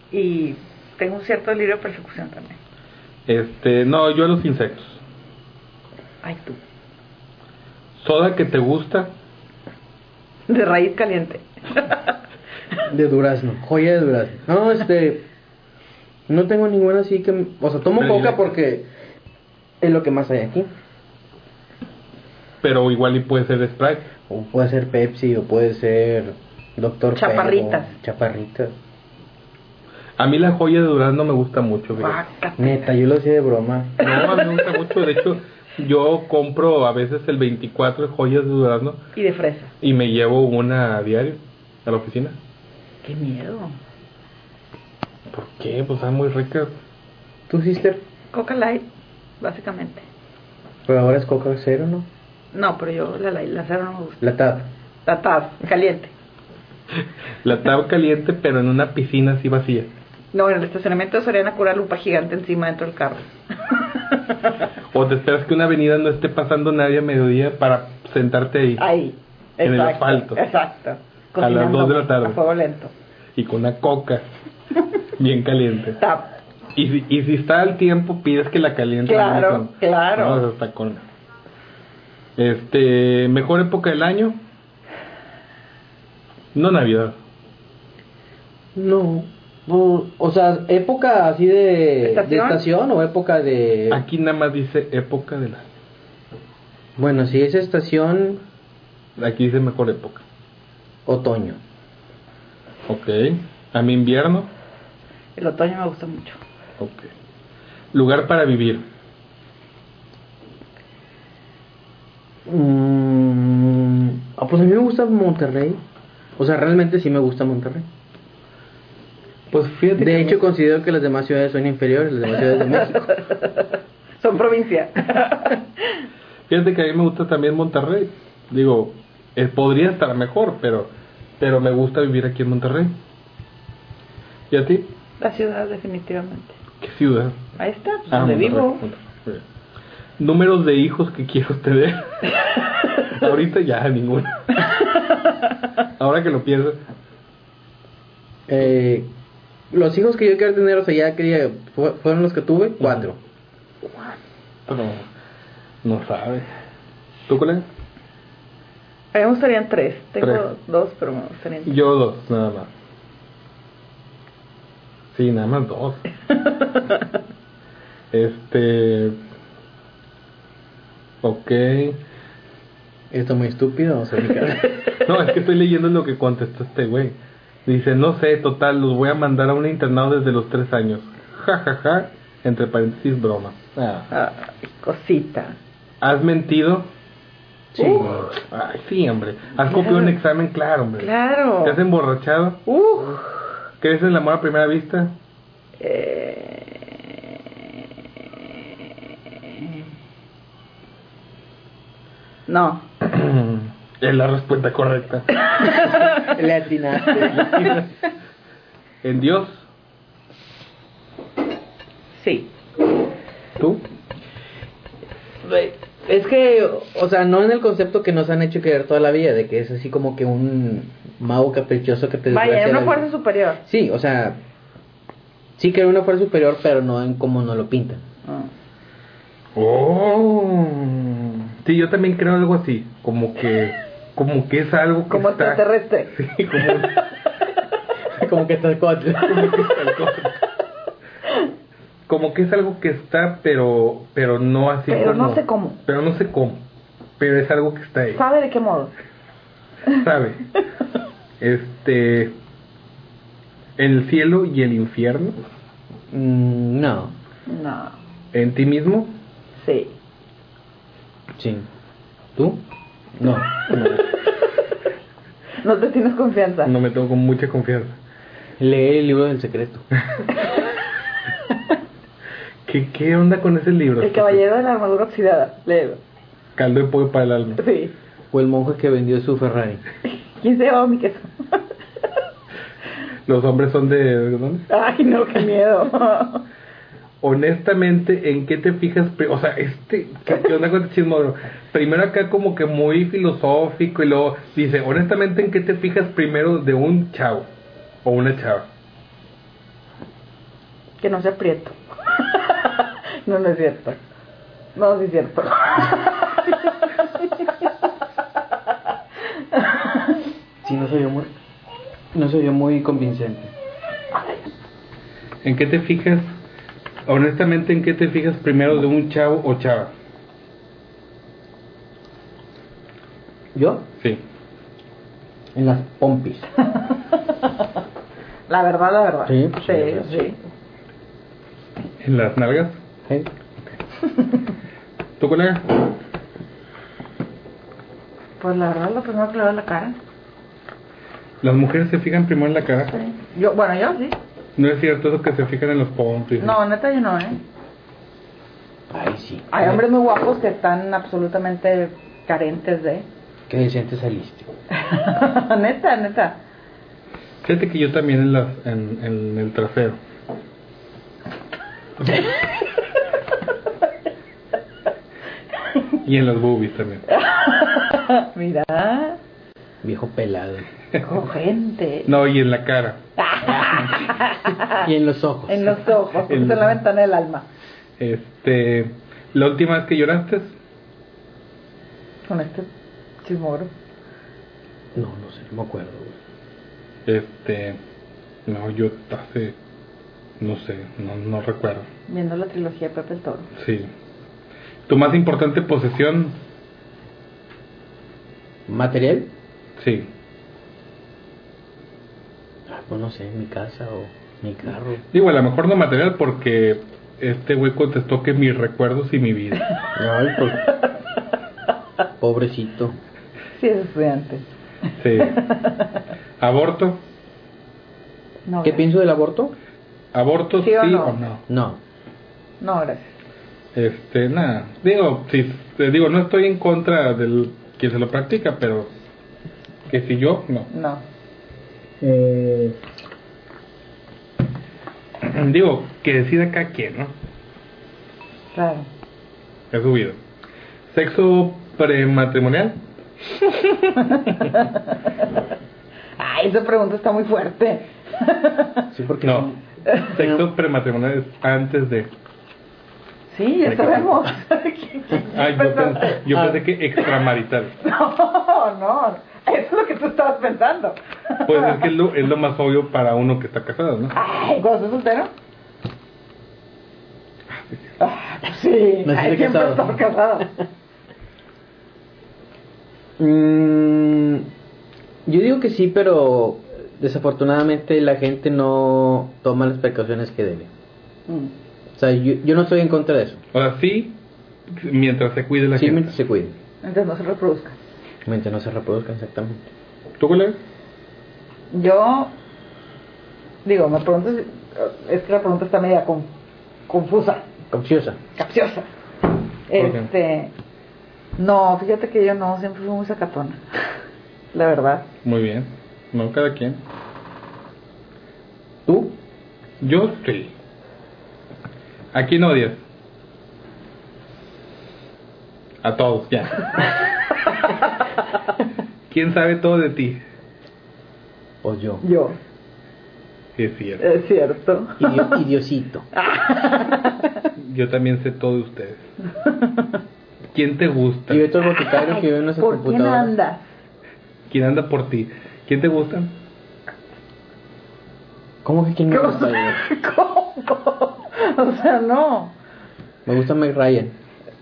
y tengo un cierto delirio de persecución también. Este, no, yo a los insectos. Ay, tú. Soda que te gusta. De raíz caliente. De durazno, joya de durazno. No, este, no tengo ninguna así que, o sea, tomo Pero coca directo. porque es lo que más hay aquí. Pero igual y puede ser Sprite. O puede ser Pepsi, o puede ser Doctor Chaparritas. Pego, chaparritas. A mí la joya de durazno me gusta mucho, fíjate. Guácate. Neta, yo lo hacía de broma. No, a mí me gusta mucho. De hecho, yo compro a veces el veinticuatro de joyas de durazno Y de fresa. y me llevo una a diario a la oficina. Qué miedo. ¿Por qué? Pues están muy ricas. ¿Tu sister? Coca Light, básicamente. Pero ahora es Coca Cero, ¿no? No, pero yo la Light, la cero no me gusta. La Tab. La Tab, caliente. La tab caliente, pero en una piscina así vacía. No, en el estacionamiento de Soriana cura lupa gigante encima dentro del carro. O te esperas que una avenida no esté pasando nadie a mediodía para sentarte ahí. Ahí. En el Exacto, asfalto. Exacto. A las dos de la tarde. A fuego lento. Y con una coca bien caliente. Tab. Y si, y si está al tiempo, pides que la caliente. Claro, claro. No, eso está con... Este, mejor época del año. No Navidad. No. No, o sea, época así de ¿Estación? de estación o época de... Aquí nada más dice época del año. Bueno, si es estación, Aquí dice mejor época. otoño. Ok. A mi invierno. El otoño me gusta mucho. Ok. Lugar para vivir. Mm, ah, pues a mí me gusta Monterrey. O sea, realmente sí me gusta Monterrey. Pues fíjate De que hecho, no- considero que las demás ciudades son inferiores a las demás ciudades de México. Son provincia. Fíjate que a mí me gusta también Monterrey. Digo, eh, podría estar mejor, pero pero me gusta vivir aquí en Monterrey. ¿Y a ti? La ciudad, definitivamente. ¿Qué ciudad? Ahí está, pues, Ah, donde Monterrey, vivo. Monterrey. Muy bien. Números de hijos que quiero tener. Ahorita ya, ninguno. Ahora que lo pienso. Eh, los hijos que yo quiero tener, o sea, ya quería, fu- fueron los que tuve, cuatro. Pero no sabes. ¿Tú, colega? A mí me gustarían tres. Tengo Tres. dos, pero me gustarían tres. Yo dos, nada más. Sí, nada más dos. Este... Ok. Esto es muy estúpido, o sea, mi cara. No, es que estoy leyendo lo que contestó este güey. Dice, no sé, total, los voy a mandar a un internado desde los tres años. Ja, ja, ja. Entre paréntesis, broma. Ah. Ay, cosita. ¿Has mentido? Sí. Uh. Ay, sí, hombre. ¿Has copiado un examen? Claro, hombre. Claro. ¿Te has emborrachado? Uh. ¿Crees en el amor a primera vista? Eh... No. Es la respuesta correcta. Le atinaste. ¿En Dios? Sí. ¿Tú? Es que, o sea, no en el concepto que nos han hecho creer toda la vida, de que es así como que un mago caprichoso que te Vaya, desgracia en una la fuerza vida. superior. Sí, o sea, sí que era una fuerza superior, pero no en cómo nos lo pintan. Ah. Oh. Sí, yo también creo algo así. Como que... Como que es algo que Como está... extraterrestre. Sí, como... Como que está el coche. como que está el coche. Como que es algo que está, pero pero no así Pero como... no sé cómo. Pero no sé cómo. Pero es algo que está ahí. ¿Sabe de qué modo? ¿Sabe? Este... El cielo y el infierno. Mm, no, No. ¿En ti mismo? Sí. sí. ¿Tú? No. no. No te tienes confianza. No me tengo con mucha confianza. Lee el libro del secreto. ¿Qué, ¿Qué onda con ese libro? El caballero de la armadura oxidada. Léelo. Caldo de pollo para el alma. Sí. O el monje que vendió su Ferrari. ¿Quién se llevaba mi queso? Los hombres son de... ¿dónde? Ay, no, qué miedo. Honestamente, ¿en qué te fijas? pri- O sea, este... ¿Qué, qué onda con este chismógrafo? Primero acá como que muy filosófico y luego dice, honestamente, ¿en qué te fijas primero de un chavo? O una chava. Que no sea prieto. No, no es cierto. No, sí es cierto. Sí, no soy yo muy, no soy yo muy convincente. ¿En qué te fijas? Honestamente, ¿en qué te fijas primero de un chavo o chava? ¿Yo? Sí. En las pompis. La verdad, la verdad. Sí, pues, sí, sí, la verdad, sí. ¿En las nalgas? ¿Sí? ¿Tu colega? Pues la verdad, lo primero que le veo es la cara. ¿Las mujeres se fijan primero en la cara? Sí. Yo, bueno, yo sí. No es cierto eso que se fijan en los pompis. No, neta, yo no, ¿eh? Ay, sí. Hay hombres muy guapos que están absolutamente carentes de. Qué decente saliste. Neta, neta. Fíjate que yo también en, las, en, en el trasero. Y en los boobies también. Mira, Viejo pelado. cogente. No, y en la cara. Y en los ojos. En los ojos, porque En- es en la ventana del alma. Este, la última vez que lloraste, Con este chismoro. No, no sé, no me acuerdo, güey. este, no, yo hace, no sé, no, no recuerdo. Viendo la trilogía de Pepe el Toro. Sí. ¿Tu más importante posesión? ¿Material? Sí. Ah, pues no sé, mi casa o mi carro. Digo, a lo mejor no material porque este güey contestó que mis recuerdos y mi vida. Ay, pues. Pobrecito. Sí, es estudiante. Sí. ¿Aborto? No, ¿Qué gracias. pienso del aborto? ¿Aborto Sí sí, o o, no? no? No. No, gracias. Este, nada. Digo, sí, te digo, no estoy en contra del quien se lo practica, pero que si yo, no. No. Eh, digo, que decida cada quien, ¿no? Claro. Es su vida. ¿Sexo prematrimonial? Ay, esa pregunta está muy fuerte. Sí, porque No. son- Sexo prematrimonial es antes de. Sí, ya sabemos. Ay, yo pensé, yo pensé que extramarital. No, no. Eso es lo que tú estabas pensando. Pues es que es lo, es lo más obvio para uno que está casado, ¿no? Ay, ¿cuando estás soltero? Ah, pues sí. No, sí Ay, estoy siempre casado. estás casado. Mm, yo digo que sí, pero desafortunadamente la gente no toma las precauciones que debe. Mm. O sea, yo, yo no estoy en contra de eso. O sea, sí, mientras se cuide la Sí, gente. mientras se cuiden. Entonces no se reproduzca. Mientras no se reproduzcan, exactamente. ¿Tú, colega? Yo digo, me pregunto si, es que la pregunta está media con- confusa, Capciosa. capciosa. qué? Este, no, fíjate que yo no, siempre fui muy sacatona. La verdad. Muy bien. No, cada quien. ¿Tú? Yo sí. ¿A quién odias? A todos, ya. ¿Quién sabe todo de ti? O yo. Yo, Sí, es cierto. es cierto. Idio- idiosito. Yo también sé todo de ustedes. ¿Quién te gusta? Y ve todos los boticarios que viven en nuestras ¿Por quién computadoras. andas? ¿Quién anda por ti? ¿Quién te gusta? ¿Cómo que quién me gusta? güey? ¿Cómo? O sea, no. Me gusta Meg Ryan.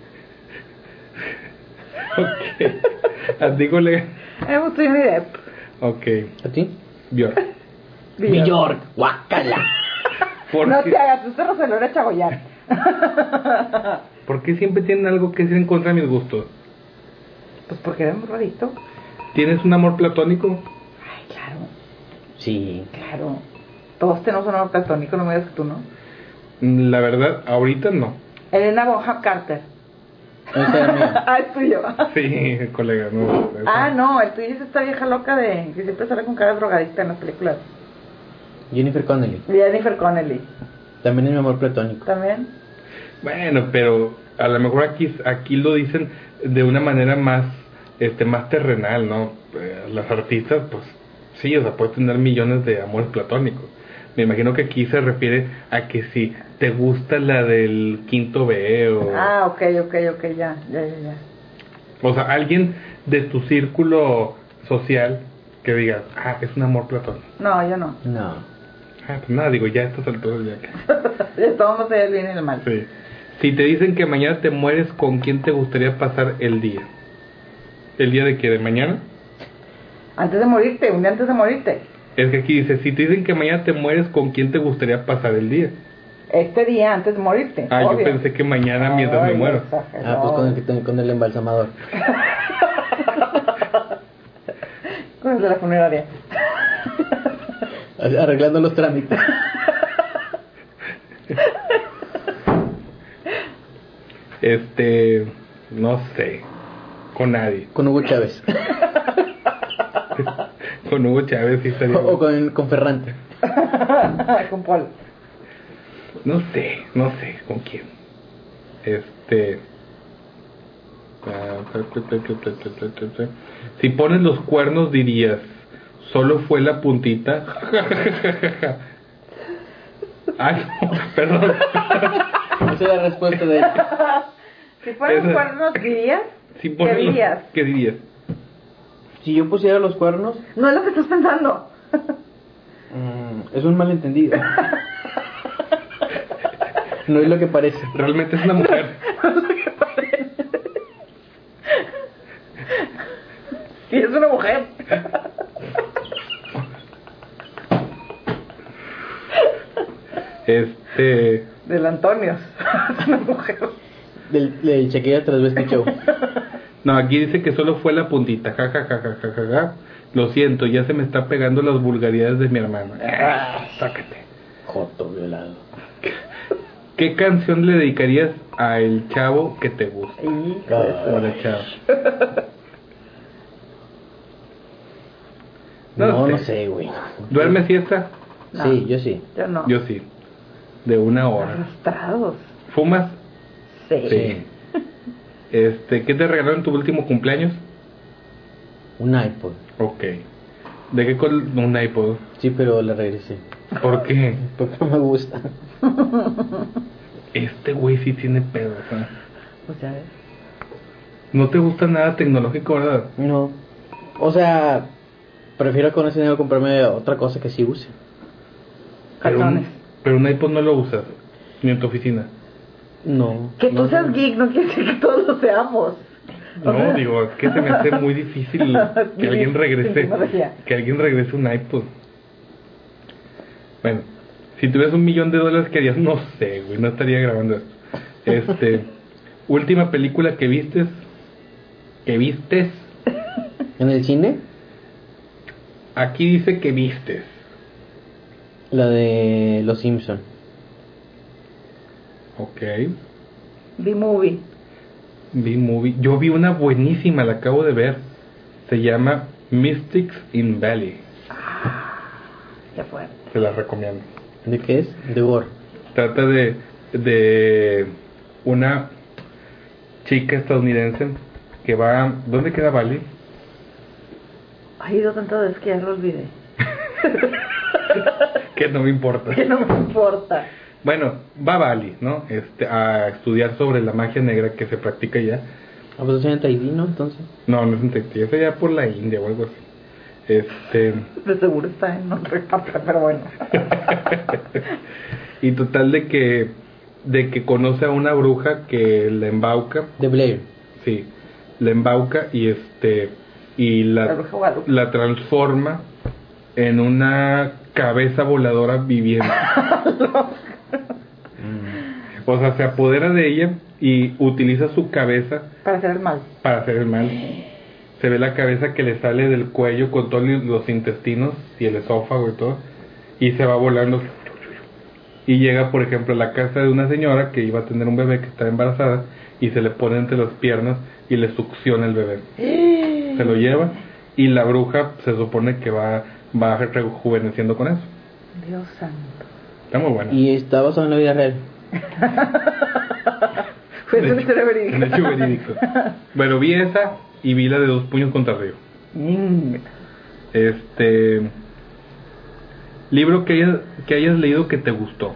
Ok. ¿A ti, colega? Me gusta Johnny Depp. Ok. ¿A ti? Bjork. Bjork, guácala. ¿Por, No qué, te hagas, usted no se lo era Chagoyán. ¿Por qué siempre tienen algo que decir en contra de mis gustos? Pues porque eres muy rarito. ¿Tienes un amor platónico? Ay, claro, Sí. claro. Todos tenemos un amor platónico, no me digas que tú no. La verdad, ahorita no. Elena Bonham Carter. Esa era mía. Ah, es tuyo. Sí, colega, no. Ah, no, el tuyo es esta vieja loca de que siempre sale con cara drogadicta en las películas. Jennifer Connelly. Jennifer Connelly. También es mi amor platónico. También. Bueno, pero a lo mejor aquí aquí lo dicen de una manera más este más terrenal, ¿no? Eh, las artistas, pues sí, o sea, pueden tener millones de amores platónicos. Me imagino que aquí se refiere a que si te gusta la del quinto B o... Ah, ok, ok, ok, ya, ya, ya, ya. O sea, alguien de tu círculo social que digas, ah, es un amor platónico. No, yo no. No. Ah, pues nada, digo, ya a estas alturas ya que... Ya estamos el bien y el mal. Sí. Si te dicen que mañana te mueres, ¿con quién te gustaría pasar el día? ¿El día de qué? ¿De mañana? Antes de morirte, un día antes de morirte. Es que aquí dice, si te dicen que mañana te mueres, ¿con quién te gustaría pasar el día? Este día antes de morirte. Ah, obvio. yo pensé que mañana mientras Ay, me muero. exagerado. Ah, pues con el, que ten- con el embalsamador. Con el de la funeraria. Arreglando los trámites. Este, no sé, con nadie. Con Hugo Chávez. Con Hugo Chávez sí estaría. O, o con, con Ferrante. Con Paul. No sé, no sé con quién. Este. Si pones los cuernos dirías, solo fue la puntita. Ay, no, perdón. Esa es la respuesta de él. Si fueran Esa- cuernos, ¿dirías? Si ¿Qué pones los- dirías? ¿Qué dirías? Si yo pusiera los cuernos, No es lo que estás pensando. mm, es un malentendido. No es lo que parece. Realmente es una mujer. Si es una mujer. Este. Del Antonio. Es una mujer. Del, del Shakira Transvesti Show. No, aquí dice que solo fue la puntita. Ja, ja, ja, ja, ja, ja, ja. Lo siento, ya se me está pegando las vulgaridades de mi hermano. Ah, sácate. Joto violado. ¿Qué canción le dedicarías a el chavo que te gusta? Hijo Ah. O la chava. No, No no sé. sé, güey. ¿Duerme siesta? No. Sí, yo sí. Yo no. Yo sí. De una hora. Arrastrados. ¿Fumas? Sí. Sí. Este, ¿qué te regalaron en tu último cumpleaños? Un iPod. Ok. ¿De qué color? Un iPod. Sí, pero le regresé. ¿Por qué? Porque no me gusta. Este güey sí tiene pedo, ¿sabes? Pues ya ves. No te gusta nada tecnológico, ¿verdad? No. O sea, prefiero con ese dinero comprarme otra cosa que sí use. Pero Calzones. un, pero un iPod no lo usas, ni en tu oficina. No. Que tú no, seas no. geek no quiere decir que todos lo seamos. O No, sea, digo, es que se me hace muy difícil que alguien Sin regrese, tecnología. que alguien regrese un iPod. Bueno, si tuvieras un millón de dólares, ¿qué harías? No sé, güey, no estaría grabando esto. Este, última película que vistes, que vistes, ¿En el cine? aquí dice que vistes. La de Los Simpson. Ok, B-Movie. vi movie, yo vi una buenísima, la acabo de ver, se llama Mystics in Valley, Qué fue. se la recomiendo. ¿De qué es? De Gore. Trata de, de una chica estadounidense que va... ¿Dónde queda Bali? Ha ido tantas veces que ya lo olvidé. Que no me importa. Que no me importa. Bueno, va a Bali, ¿no? Este, a estudiar sobre la magia negra que se practica allá. Ah, pues es en Tahití, ¿no? Entonces. No, no es en Tahití, es allá por la India o algo así. Este... De seguro está en otra parte, pero bueno. Y total de que de que conoce a una bruja que la embauca, De Blair. sí, la embauca y este y La la bruja Guadalupe. la transforma en una cabeza voladora viviente. O sea, se apodera de ella y utiliza su cabeza Para hacer el mal. para hacer el mal. Se ve la cabeza que le sale del cuello con todos los intestinos y el esófago y todo, y se va volando. Y llega, por ejemplo, a la casa de una señora que iba a tener un bebé que estaba embarazada y se le pone entre las piernas y le succiona el bebé. Se lo lleva y la bruja se supone que va, va rejuveneciendo con eso. Dios santo. Está muy bueno. Y está basado en la vida real. Fue De una hecho- historia verídica. de hecho, verídico. Bueno, vi esa y vi la de Dos puños contra Río. Mm. Este... Libro que hayas, que hayas leído que te gustó.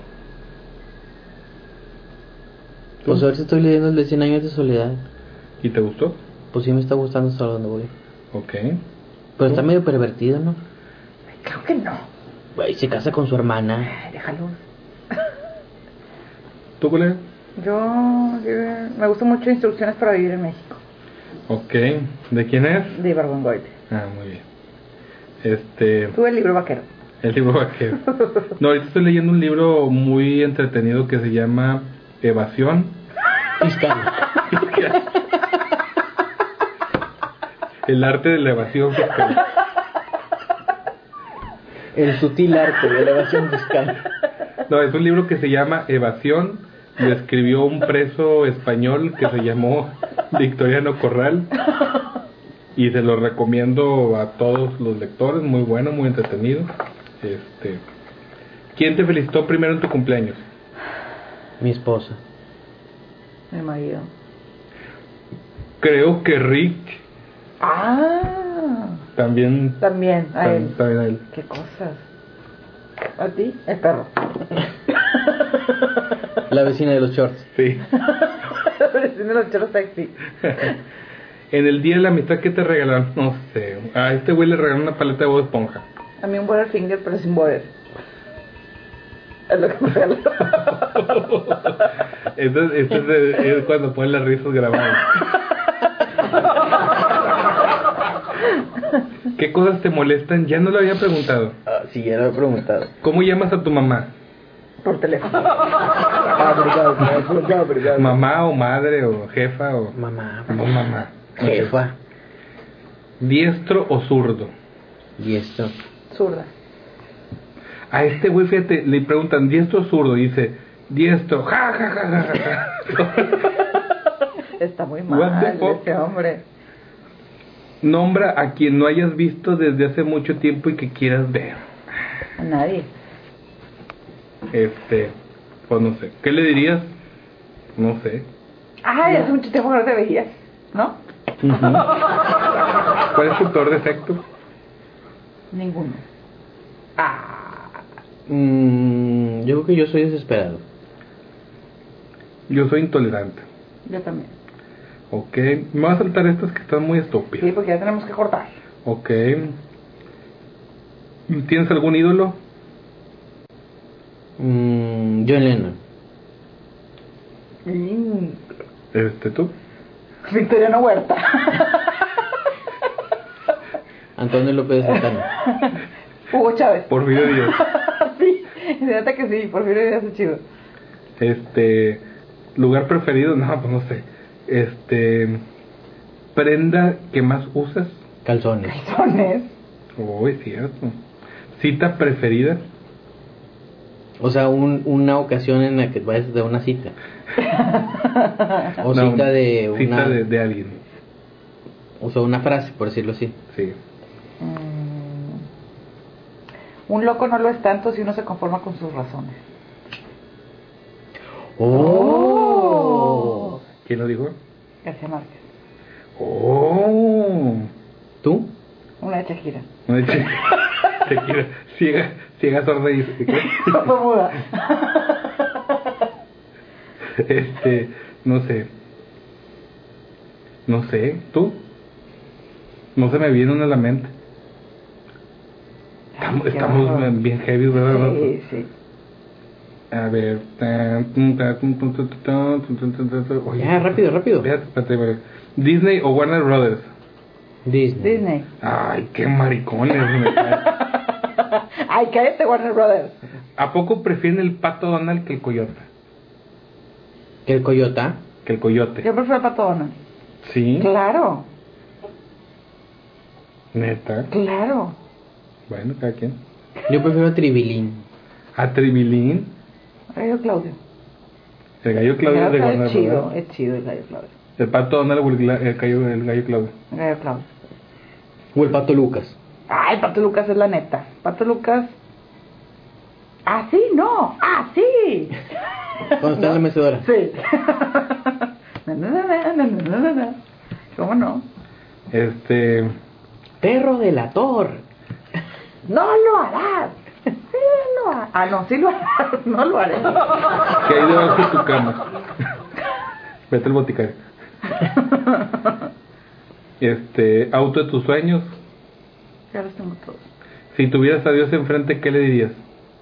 Pues ahorita estoy leyendo el de cien años de soledad. ¿Y te gustó? Pues sí me está gustando hasta donde voy. Ok. Pero está medio pervertido, ¿no? Creo que no. Güey, se casa con su hermana. Ay, déjalo. ¿Tú, colega? Yo, yo me gustan mucho Instrucciones para vivir en México, Ok. ¿De quién es? de Ibargüengoitia. Ah, muy bien. Este... Tuve el libro vaquero. El libro vaquero. No, ahorita estoy leyendo un libro muy entretenido que se llama Evasión. Fiscal. El arte de la evasión fiscal. El sutil arte de la evasión fiscal. No, es un libro que se llama Evasión. Lo escribió un preso español que se llamó Victoriano Corral. Y se lo recomiendo a todos los lectores. Muy bueno, muy entretenido. Este, ¿quién te felicitó primero en tu cumpleaños? Mi esposa. Mi marido. Creo que Rick Ah, también. también a tam- él. también a él. Qué cosas. ¿A ti? El perro. La vecina de los shorts. Sí. Tiene los chelos sexy. En el día de la amistad, ¿qué te regalaron? No sé. A este güey le regalaron una paleta de Bob Esponja. A mí un Butterfinger, pero sin border. Es lo que me regaló. Esto, es, esto es, de- es cuando ponen las risas grabadas. ¿Qué cosas te molestan? Ya no lo había preguntado. Ah, sí, ya lo he preguntado. ¿Cómo llamas a tu mamá? Por teléfono. Ah, obrigado, obrigado, obrigado. ¿Mamá o madre o jefa o...? Mamá. No, mamá. Jefa. ¿Diestro o zurdo? Y esto. Zurda. A este güey, fíjate, le preguntan ¿diestro o zurdo? Y dice, diestro. Ja, ja, ja, ja, ja. Está muy What the mal fuck? ese hombre. Nombra a quien no hayas visto desde hace mucho tiempo y que quieras ver. A nadie. Este, pues no sé. ¿Qué le dirías? No sé. Ay, hace mucho tiempo que no te veías, ¿no? ¿Cuál es tu peor defecto? Ninguno. Mm, yo creo que yo soy desesperado. Yo soy intolerante. Yo también. Ok. Me voy a saltar estas que están muy Sí, estúpidas. porque ya tenemos que cortar. Ok. ¿Tienes algún ídolo? Mm, John Lennon. Mm. Este, ¿tú? Victoriano Huerta. Antonio López de Santana. Hugo Chávez. Porfirio Díaz. Sí, fíjate que sí, Porfirio Díaz es chido. Este, lugar preferido, no, pues no sé. Este, prenda que más usas. Calzones. Calzones. Oh, es cierto. Cita preferida. O sea, un, una ocasión en la que vayas de una cita. O No, cita de una... Cita de, de alguien. O sea, una frase, por decirlo así. Sí. Mm. Un loco no lo es tanto si uno se conforma con sus razones. ¡Oh! ¿Quién lo dijo? García Márquez. Oh. ¿Tú? Una de Shakira. No, de Shakira. Shakira, ciega, ciega, sorda y ¿qué? Muda. Este, no sé. No sé, ¿tú? No se me viene una a la mente. Estamos, Qué estamos horror. bien heavy, ¿verdad? Sí, sí. A ver. Oye, Ya, rápido, rápido. espérate, espérate, espérate. Disney o Warner Brothers. Disney. Disney. Ay, qué maricones. me caen. Ay, cállate, Warner Brothers. ¿A poco prefieren el pato Donald que el coyote? ¿Que el Coyota? Que el coyote. Yo prefiero el Pato Donald. Sí, Claro, neta. claro. Bueno, cada quien. Yo prefiero a Tribilín. A Tribilín. Gallo Claudio. El gallo Claudio Claro de que Warner es chido, Brothers. es chido el Gallo Claudio. El pato Donald o el, gla- el gallo, el gallo Claudio. El Gallo Claudio. O el Pato Lucas. Ay, Pato Lucas es la neta. Pato Lucas. Ah, sí, no. Ah, sí. Cuando está en la mecedora. Sí. Na, na, na, na, na, na, na, na. ¿Cómo no? Este. Perro delator. No lo harás. Sí lo haré. Ah, no, sí lo haré. No lo haré. ¿Qué hay debajo de tu cama? Vete al boticario. Este, auto de tus sueños. Ya los tengo todos. Si tuvieras a Dios enfrente, ¿qué le dirías?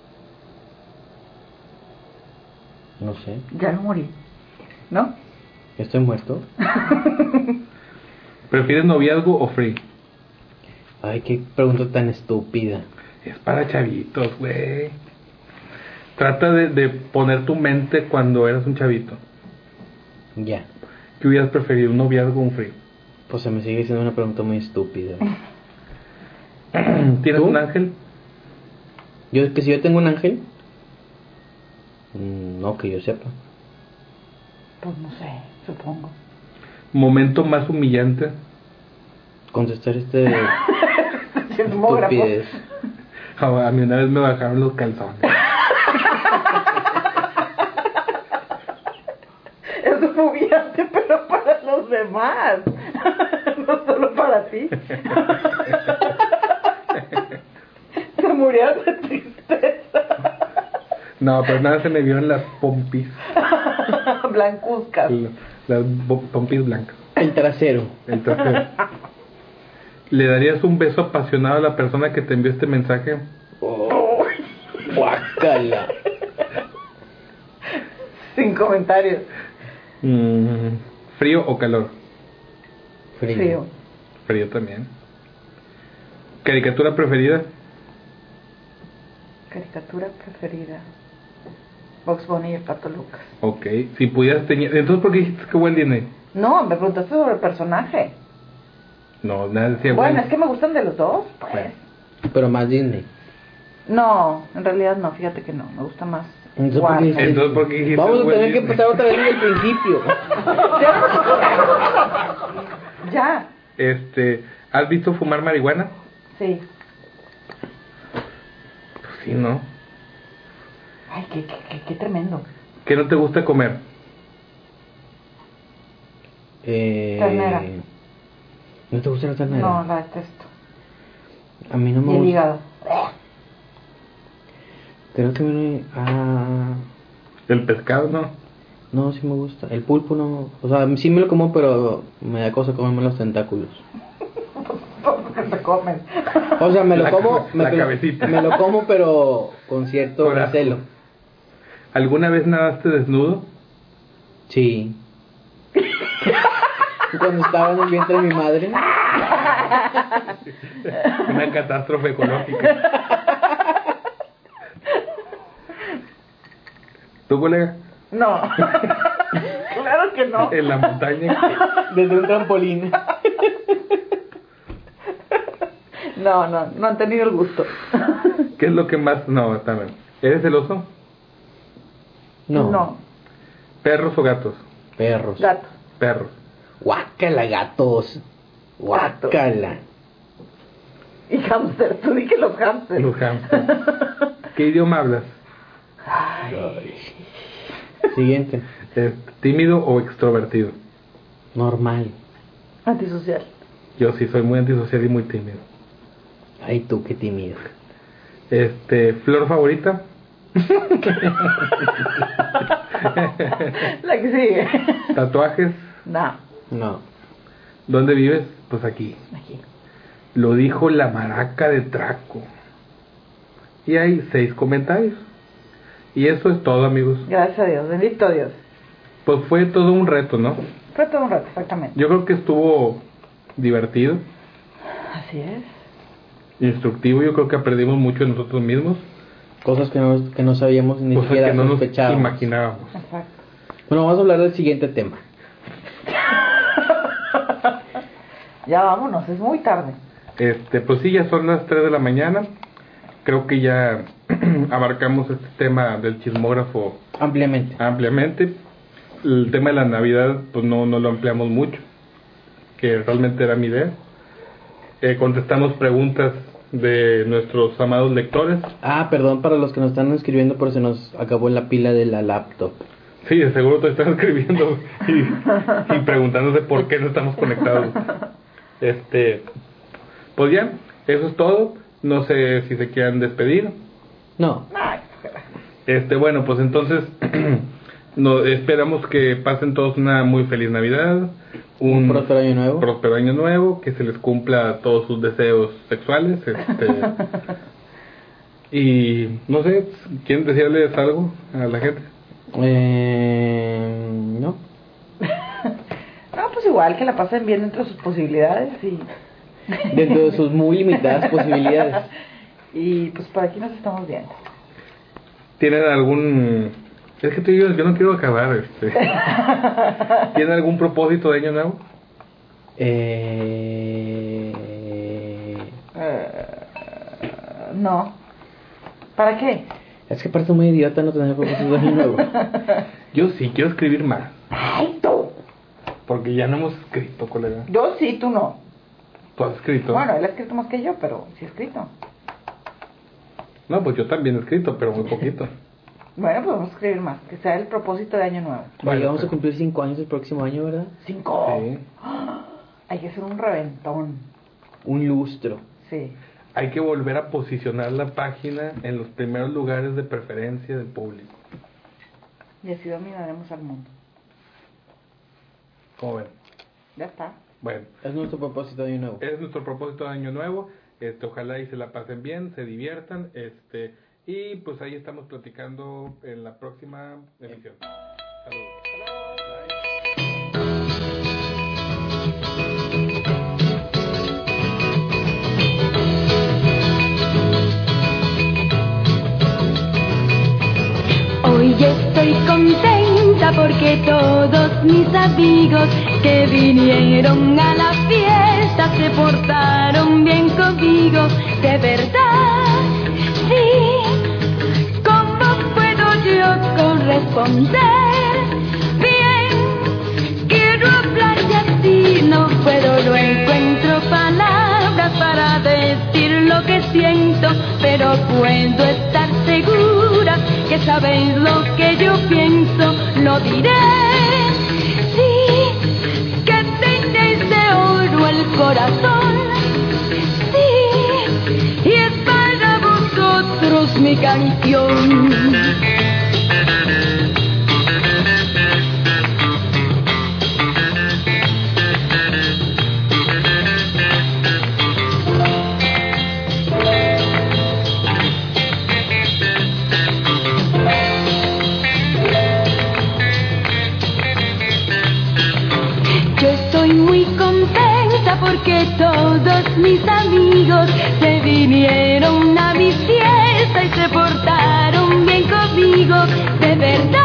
No sé. Ya no morí. ¿No? ¿Estoy muerto? ¿Prefieres noviazgo o free? Ay, qué pregunta tan estúpida. Es para chavitos, güey. Trata de, de poner tu mente cuando eras un chavito. Ya. ¿Qué hubieras preferido, un noviazgo o un free? Pues se me sigue siendo una pregunta muy estúpida. ¿Tienes ¿Tú? un ángel? Yo, que si yo tengo un ángel. Mm, no, que yo sepa. Pues no sé, supongo. ¿Momento más humillante? Contestar este. Sismógrafo. estupidez. Ah, a mí una vez me bajaron los calzones. Es humillante, pero para los demás. No solo para ti. Se murieron de tristeza. No, pero nada, se me vieron las pompis. Blancuzcas. Las, las bo- pompis blancas. El trasero. El trasero. ¿Le darías un beso apasionado a la persona que te envió este mensaje? Oh, guácala. Sin comentarios. Mm, ¿Frío o calor? Frío. Frío. Frío también. ¿Caricatura preferida? Caricatura preferida. Box Bunny y el Pato Lucas. Ok. Si pudieras tener... Entonces, ¿por qué dijiste que Walt Disney? No, me preguntaste sobre el personaje. No, nada decía Bueno, Walt. es que me gustan de los dos, pues. Bueno. Pero más Disney. No, en realidad no, fíjate que no, me gusta más. Entonces, ¿por qué Warner. dijiste- Entonces, ¿por qué dijiste Vamos a Walt tener que Disney? empezar otra vez desde el principio. Ya. Este, ¿has visto fumar marihuana? Sí. Pues sí, ¿no? Ay, qué, qué, qué, qué tremendo. ¿Qué no te gusta comer? Eh, Ternera. ¿No te gusta la ternera? No, la detesto. A mí no me Y el gusta. hígado. Creo que me... Ah, El pescado, ¿no? no, sí me gusta. El pulpo no... O sea, sí me lo como, pero me da cosa comerme los tentáculos. Porque se comen. O sea, me lo La como... cabe- me, la me- cabecita. me lo como, pero con cierto Con asco. recelo. ¿Alguna vez nadaste desnudo? Sí. Cuando estaba en el vientre de mi madre. Una catástrofe ecológica. ¿Tu colega? No. Claro que no. En la montaña. Desde un trampolín. No, no, no han tenido el gusto. ¿Qué es lo que más...? No, está bien. ¿Eres celoso? No. No. ¿Perros o gatos? Perros. Gato. Perros. Guácala, gatos. Guácala. Y hamster, tú di que los hamsters. Los hamsters. ¿Qué idioma hablas? Siguiente. ¿Es tímido o extrovertido? Normal. Antisocial. Yo sí soy muy antisocial y muy tímido. Ay, tú, qué tímido. Este, ¿flor favorita? La que sigue. ¿Tatuajes? No, No. ¿Dónde vives? Pues aquí. aquí. Lo dijo la maraca de Traco. Y hay seis comentarios. Y eso es todo, amigos. Gracias a Dios, bendito Dios. Pues fue todo un reto, ¿no? Fue todo un rato, exactamente. Yo creo que estuvo divertido, Así es. instructivo. Yo creo que aprendimos mucho de nosotros mismos. Cosas que no, que no sabíamos ni Cosas siquiera que no nos sospechábamos. imaginábamos. Exacto. Bueno, vamos a hablar del siguiente tema. Ya vámonos, es muy tarde. Este, pues sí, ya son las tres de la mañana. Creo que ya abarcamos este tema del chismógrafo Ampliamente. ampliamente. El tema de la Navidad, pues no, no lo ampliamos mucho, que realmente era mi idea. Eh, contestamos preguntas de nuestros amados lectores. Ah, perdón para los que nos están escribiendo, pero se nos acabó la pila de la laptop. Sí, de seguro te están escribiendo y, y preguntándose por qué no estamos conectados. Este, pues ya, eso es todo. No sé si se quieran despedir. No. Ay, Este, bueno, pues entonces no, esperamos que pasen todos una muy feliz Navidad, un, Un próspero año nuevo. próspero año nuevo, que se les cumpla todos sus deseos sexuales, este, y no sé, ¿quieren decirles algo a la gente? Eh, no. no, pues igual que la pasen bien dentro de sus posibilidades y... Dentro de sus muy limitadas posibilidades. Y pues por aquí nos estamos viendo. ¿Tienen algún... Es que tú y yo, yo no quiero acabar, este... ¿Tienen algún propósito de año nuevo? Eh... Uh, no. ¿Para qué? Es que parece muy idiota no tener propósito de año nuevo. Yo sí, quiero escribir más. Ay, tú. Porque ya no hemos escrito, colega. Yo sí, tú no. ¿Tú has escrito? Bueno, él ha escrito más que yo, pero sí ha escrito. No, pues yo también he escrito, pero muy poquito. Bueno, pues vamos a escribir más, que sea el propósito de año nuevo. Vale, vamos pues. a cumplir cinco años el próximo año, ¿verdad? Cinco. Sí. ¡Ah! Hay que hacer un reventón. Un lustro. Sí. Hay que volver a posicionar la página en los primeros lugares de preferencia del público. Y así dominaremos al mundo. ¿Cómo ven? Ya está. Bueno, Es nuestro propósito de año nuevo. es nuestro propósito de año nuevo. Este, ojalá y se la pasen bien, se diviertan, este, y pues ahí estamos platicando en la próxima emisión. Saludos. Hoy estoy contenta porque todos mis amigos que vinieron a la fiesta se portaron bien conmigo, de verdad, sí. ¿Cómo puedo yo corresponder? Bien, quiero hablarte así, no puedo, no encuentro palabras para decir lo que siento, pero puedo estar segura que sabéis lo que yo pienso, lo diré. Sí, que tenéis de oro el corazón. Sí, y es para vosotros mi canción. Porque todos mis amigos se vinieron a mi fiesta y se portaron bien conmigo, de verdad.